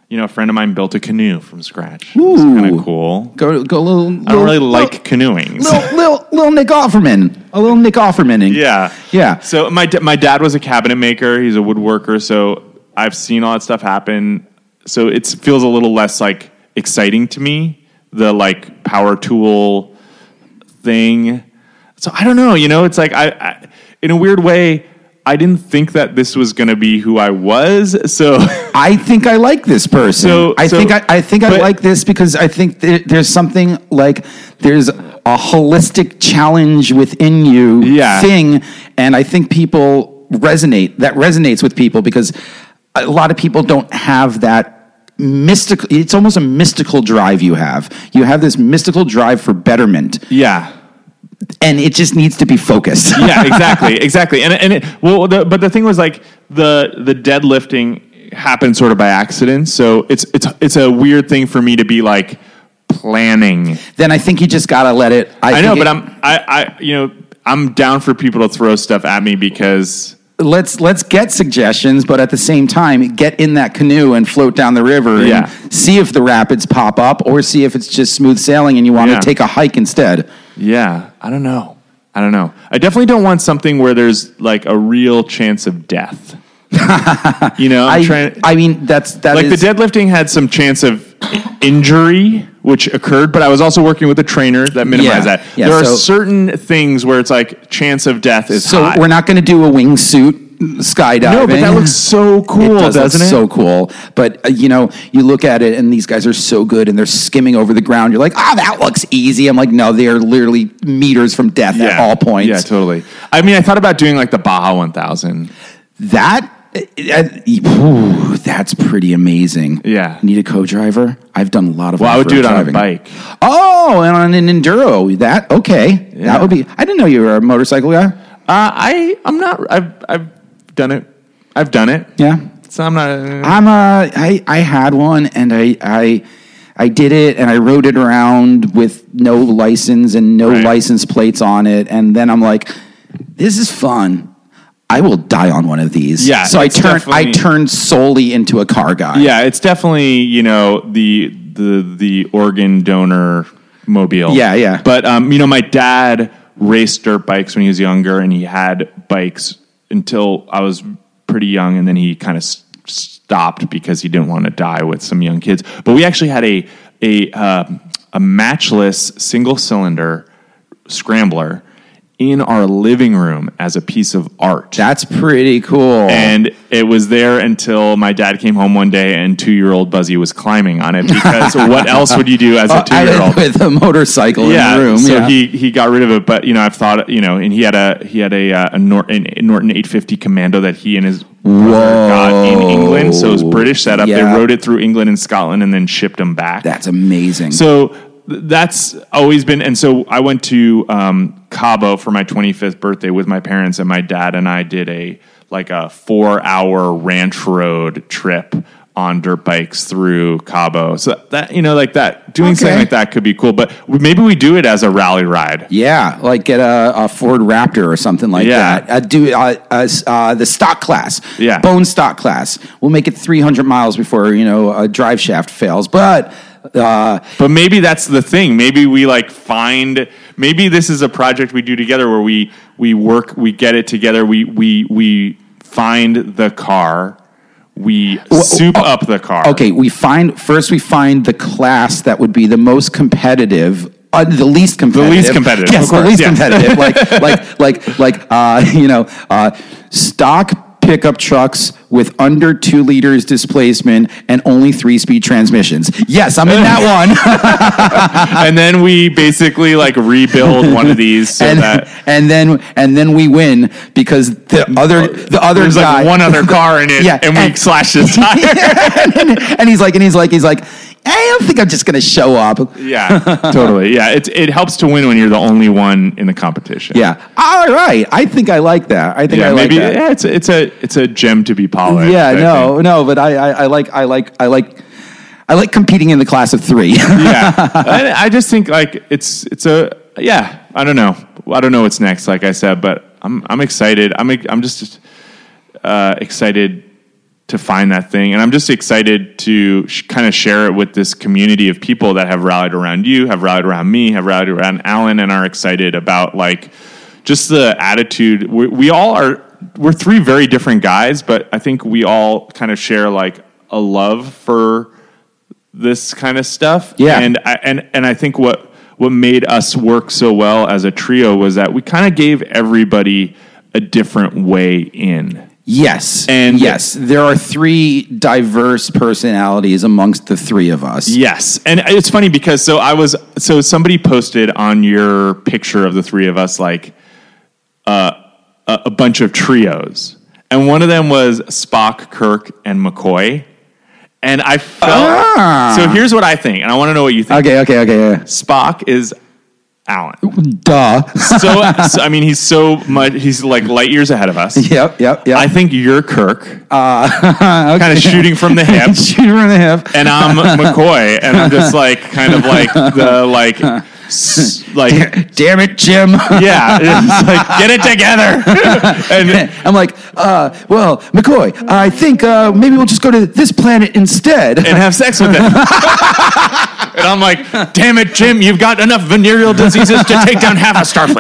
a friend of mine built a canoe from scratch. It was kind of cool. Go a little. I don't really like canoeing. Little Nick Offerman. A little Nick Offerman. Yeah. So my dad was a cabinet maker. He's a woodworker. So I've seen all that stuff happen. So it feels a little less like exciting to me, the like power tool thing. So I don't know, it's like I in a weird way, I didn't think that this was going to be who I was. So I think I like this person. I think I like this because I think there's something like there's a holistic challenge within you thing, and I think people resonates with people because a lot of people don't have that mystical. It's almost a mystical drive you have. You have this mystical drive for betterment. Yeah. And it just needs to be focused. Yeah, exactly. But the thing was like the deadlifting happened sort of by accident. So it's a weird thing for me to be like planning. Then I think you just gotta let it. I know, but I'm down for people to throw stuff at me because let's get suggestions, but at the same time, get in that canoe and float down the river and see if the rapids pop up or see if it's just smooth sailing and you want to take a hike instead. Yeah, I don't know. I definitely don't want something where there's like a real chance of death. I mean, that like is, the deadlifting had some chance of injury, which occurred, but I was also working with a trainer that minimized that. Yeah, there are certain things where it's like chance of death is high. So we're not going to do a wingsuit skydiving. No, but that looks so cool, doesn't it? So cool. But you look at it, and these guys are so good, and they're skimming over the ground. You're like, that looks easy. I'm like, no, they are literally meters from death at all points. Yeah, totally. I mean, I thought about doing like the Baja 1000. That's pretty amazing. Yeah. Need a co-driver? I've done a lot of. Well, I would do it driving. on a bike. Oh, and on an enduro. That would be. I didn't know you were a motorcycle guy. I'm not. I've done it. Yeah. So I'm not. I had one, and I did it, and I rode it around with no license and no license plates on it, and then I'm like, this is fun. I will die on one of these. Yeah. So I turned solely into a car guy. Yeah, it's definitely the organ donor mobile. Yeah. But my dad raced dirt bikes when he was younger, and he had bikes until I was pretty young, and then he kind of stopped because he didn't want to die with some young kids. But we actually had a matchless single cylinder scrambler in our living room as a piece of art. That's pretty cool. And it was there until my dad came home one day and 2-year-old Buzzy was climbing on it because what else would you do as a 2-year-old? With a motorcycle in the room. So he got rid of it. But, I've thought, and he had a Norton 850 Commando that he and his brother got in England. So it was British setup. They rode it through England and Scotland and then shipped them back. That's amazing. So that's always been, and so I went to Cabo for my 25th birthday with my parents, and my dad and I did a 4-hour ranch road trip on dirt bikes through Cabo. So that, doing something like that could be cool, but maybe we do it as a rally ride. Yeah. Like get a Ford Raptor or something like that. Do the stock class. Yeah. Bone stock class. We'll make it 300 miles before, a drive shaft fails, but maybe that's the thing. Maybe we maybe this is a project we do together where we get it together. We find the car. We soup up the car. Okay. We find the class that would be the most competitive. The least competitive. The least competitive. Yes, of course, the least competitive. Stock pickup trucks with under 2 liters displacement and only 3-speed transmissions. Yes, I'm in that one. And then we basically rebuild one of these and then we win because the other there's guy, one other car in it, and we slash his tire. and he's like, I don't think I'm just going to show up. Yeah, totally. Yeah, it helps to win when you're the only one in the competition. Yeah. All right. I think I like that. I like that. Yeah, it's a gem to be polished. Yeah, no, but I like competing in the class of 3. Yeah. I just think it's I don't know. I don't know what's next, like I said, but I'm excited. I'm just excited to find that thing. And I'm just excited to kind of share it with this community of people that have rallied around you, have rallied around me, have rallied around Alan, and are excited about like just the attitude. We're three very different guys, but I think we all kind of share like a love for this kind of stuff. Yeah. And I think what made us work so well as a trio was that we kind of gave everybody a different way in. Yes. And yes, there are three diverse personalities amongst the three of us. Yes. And it's funny because so somebody posted on your picture of the three of us like a bunch of trios. And one of them was Spock, Kirk, and McCoy. And I felt so here's what I think, and I want to know what you think. Okay. Yeah. Spock is Alan. Duh. So I mean, he's like light years ahead of us. Yep. I think you're Kirk. Okay. Kind of shooting from the hip. Shooting from the hip. And I'm McCoy, and I'm just like kind of like the like damn it, Jim. Yeah, it's like get it together. And I'm like, well, McCoy, I think maybe we'll just go to this planet instead and have sex with it. And I'm like, damn it, Jim, you've got enough venereal diseases to take down half of Starfleet.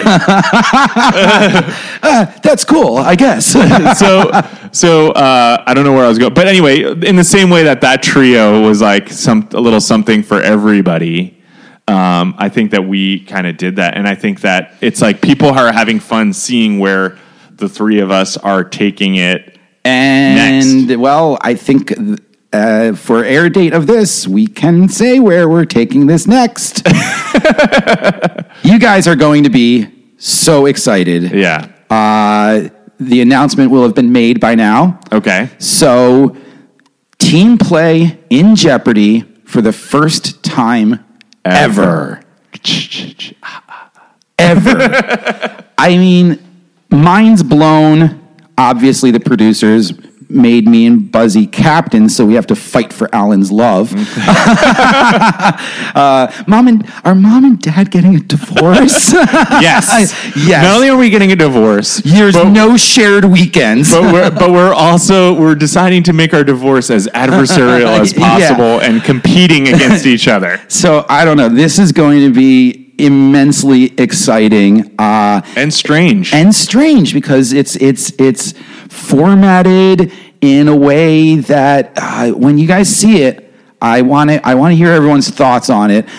That's cool, I guess. So I don't know where I was going, but anyway, in the same way that trio was like a little something for everybody. I think that we kind of did that, and I think that it's like people are having fun seeing where the three of us are taking it. And next. Well, I think. For air date of this, we can say where we're taking this next. You guys are going to be so excited. Yeah. The announcement will have been made by now. Okay. So, team play in Jeopardy for the first time ever. Ever. I mean, mind's blown. Obviously, the producers made me and Buzzy captains, so we have to fight for Alan's love. Are mom and dad getting a divorce? Yes. Yes. Not only are we getting a divorce, there's no shared weekends. but we're deciding to make our divorce as adversarial as possible and competing against each other. So I don't know. This is going to be immensely exciting and strange because it's formatted in a way that when you guys see it, I want to hear everyone's thoughts on it.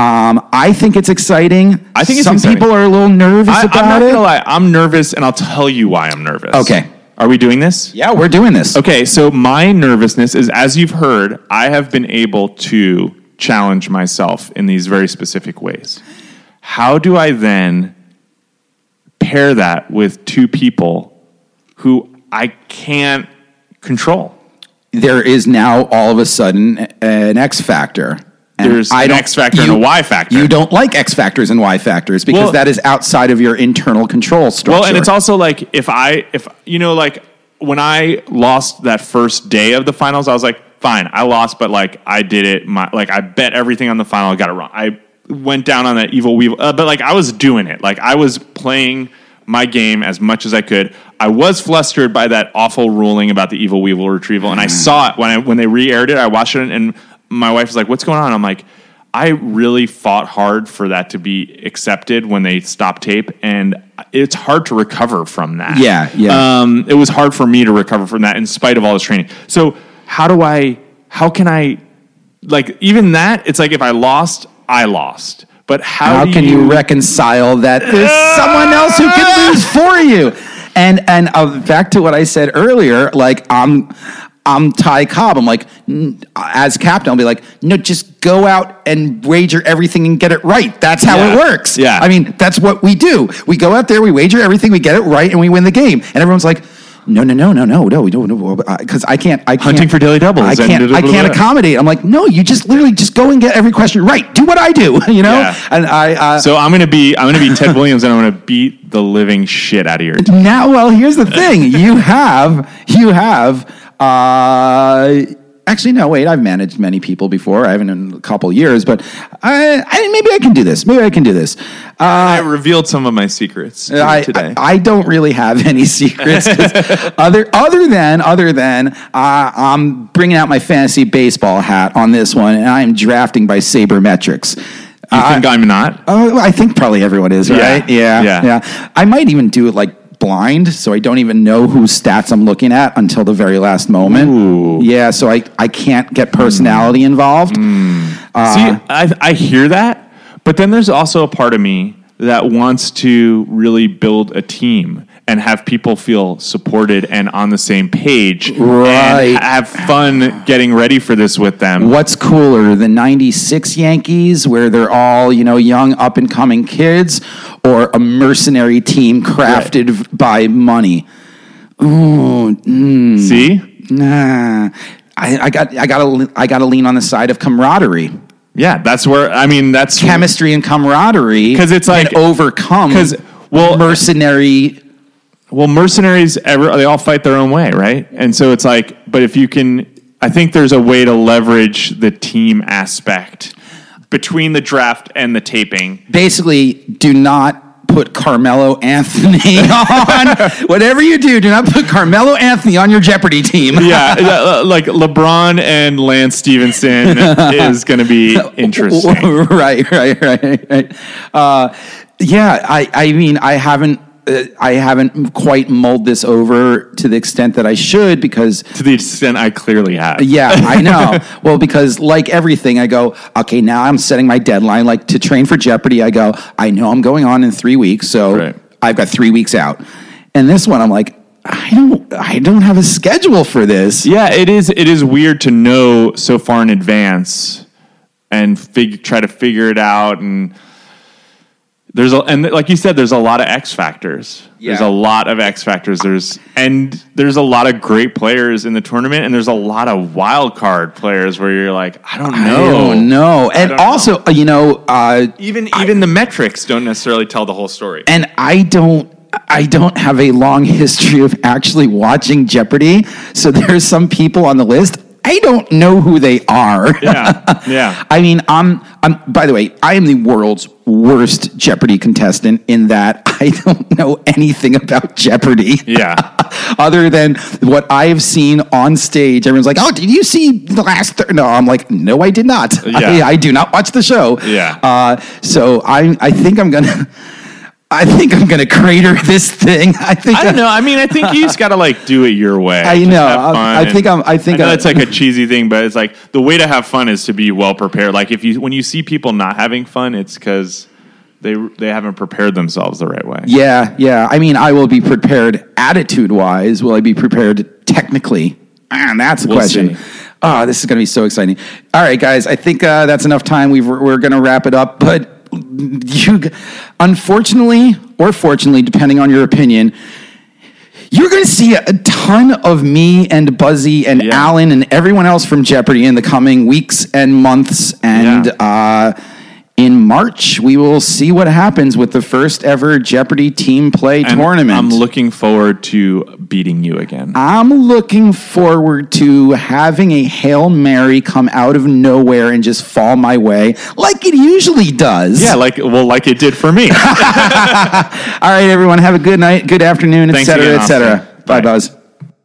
I think it's exciting. I think some people are a little nervous about it. I'm not gonna lie. I'm nervous, and I'll tell you why I'm nervous. Okay. Are we doing this? Yeah, we're doing this. Okay, so my nervousness is, as you've heard, I have been able to challenge myself in these very specific ways. How do I then pair that with two people who I can't control? There is now all of a sudden an X factor. There's an X factor and a Y factor. You don't like X factors and Y factors because that is outside of your internal control structure. Well, and it's also like if like when I lost that first day of the finals, I was like, fine, I lost, but like I did it. I bet everything on the final, I got it wrong. I went down on that evil weevil, but like I was doing it. Like I was playing my game as much as I could. I was flustered by that awful ruling about the evil weevil retrieval, and I saw it when they re-aired it. I watched it, and my wife was like, "What's going on?" I'm like, I really fought hard for that to be accepted when they stopped tape, and it's hard to recover from that. Yeah. It was hard for me to recover from that in spite of all this training. So how can I, like, even that, it's like if I lost, I lost. But how can you reconcile that there's someone else who can lose for you? And back to what I said earlier, like I'm Ty Cobb. I'm like, as captain, I'll be like, no, just go out and wager everything and get it right. That's how it works. Yeah. I mean, that's what we do. We go out there, we wager everything, we get it right, and we win the game. And everyone's like, no, we don't, because I can't. Hunting for daily doubles. I can't accommodate. I'm like, no, you just literally just go and get every question right. Do what I do, you know. Yeah. And so I'm gonna be Ted Williams, and I'm gonna beat the living shit out of your team. Now, well, here's the thing: you have Actually, no, wait, I've managed many people before. I haven't in a couple of years, but maybe I can do this. I revealed some of my secrets today. I don't really have any secrets. other than I'm bringing out my fantasy baseball hat on this one, and I am drafting by Sabermetrics. You think I'm not? I think probably everyone is, right? Yeah. I might even do it like blind, so I don't even know whose stats I'm looking at until the very last moment. Ooh. Yeah, so I can't get personality involved. See, I hear that, but then there's also a part of me that wants to really build a team and have people feel supported and on the same page, right? And have fun getting ready for this with them. What's cooler, the '96 Yankees, where they're all young up and coming kids, or a mercenary team crafted by money? Ooh, See, nah. I gotta lean on the side of camaraderie. Yeah, that's where that's chemistry and camaraderie, because it's like overcome. Mercenary. Well, mercenaries, they all fight their own way, right? And so it's like, but if you can, I think there's a way to leverage the team aspect between the draft and the taping. Basically, do not put Carmelo Anthony on. Whatever you do not put Carmelo Anthony on your Jeopardy team. Yeah, like LeBron and Lance Stevenson is going to be interesting. Right. I haven't quite mulled this over to the extent that I should, because to the extent I clearly have. Yeah, I know. Well, because like everything, I go, okay, now I'm setting my deadline. Like to train for Jeopardy, I go, I know I'm going on in 3 weeks, so I've got 3 weeks out. And this one, I'm like, I don't have a schedule for this. Yeah, it is weird to know so far in advance and try to figure it out. And like you said, there's a lot of X factors. Yeah. There's a lot of X factors. There's a lot of great players in the tournament, and there's a lot of wild card players where you're like, I don't know. And also, even the metrics don't necessarily tell the whole story. And I don't have a long history of actually watching Jeopardy, so there's some people on the list I don't know who they are. Yeah. I mean, I'm. By the way, I am the world's worst Jeopardy contestant in that I don't know anything about Jeopardy. Yeah. Other than what I have seen on stage, everyone's like, "Oh, did you see the last?" No, I'm like, "No, I did not. Yeah. I do not watch the show." Yeah. So I think I'm gonna crater this thing. I don't know. I mean, I think you just got to do it your way. I know. I know it's like a cheesy thing, but it's like the way to have fun is to be well prepared. Like when you see people not having fun, it's because they haven't prepared themselves the right way. Yeah. I mean, I will be prepared attitude-wise. Will I be prepared technically? Man, that's the question. See. Oh, this is going to be so exciting. All right, guys. I think that's enough time. We're going to wrap it up, but you, unfortunately or fortunately, depending on your opinion, you're going to see a ton of me and Buzzy and Alan and everyone else from Jeopardy in the coming weeks and months. And in March, we will see what happens with the first ever Jeopardy team play tournament. I'm looking forward to beating you again. I'm looking forward to having a Hail Mary come out of nowhere and just fall my way like it usually does. Yeah, like it did for me. All right, everyone. Have a good night, good afternoon, et cetera, et cetera. Bye, Buzz.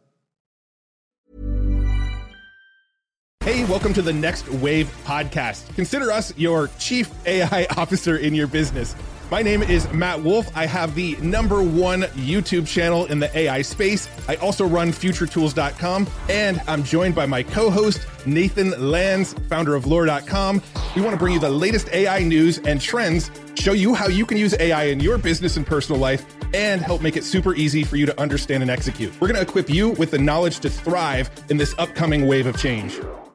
Hey, welcome to the Next Wave podcast. Consider us your chief AI officer in your business. My name is Matt Wolf. I have the #1 YouTube channel in the AI space. I also run futuretools.com, and I'm joined by my co-host, Nathan Lands, founder of lore.com. We want to bring you the latest AI news and trends, show you how you can use AI in your business and personal life, and help make it super easy for you to understand and execute. We're going to equip you with the knowledge to thrive in this upcoming wave of change.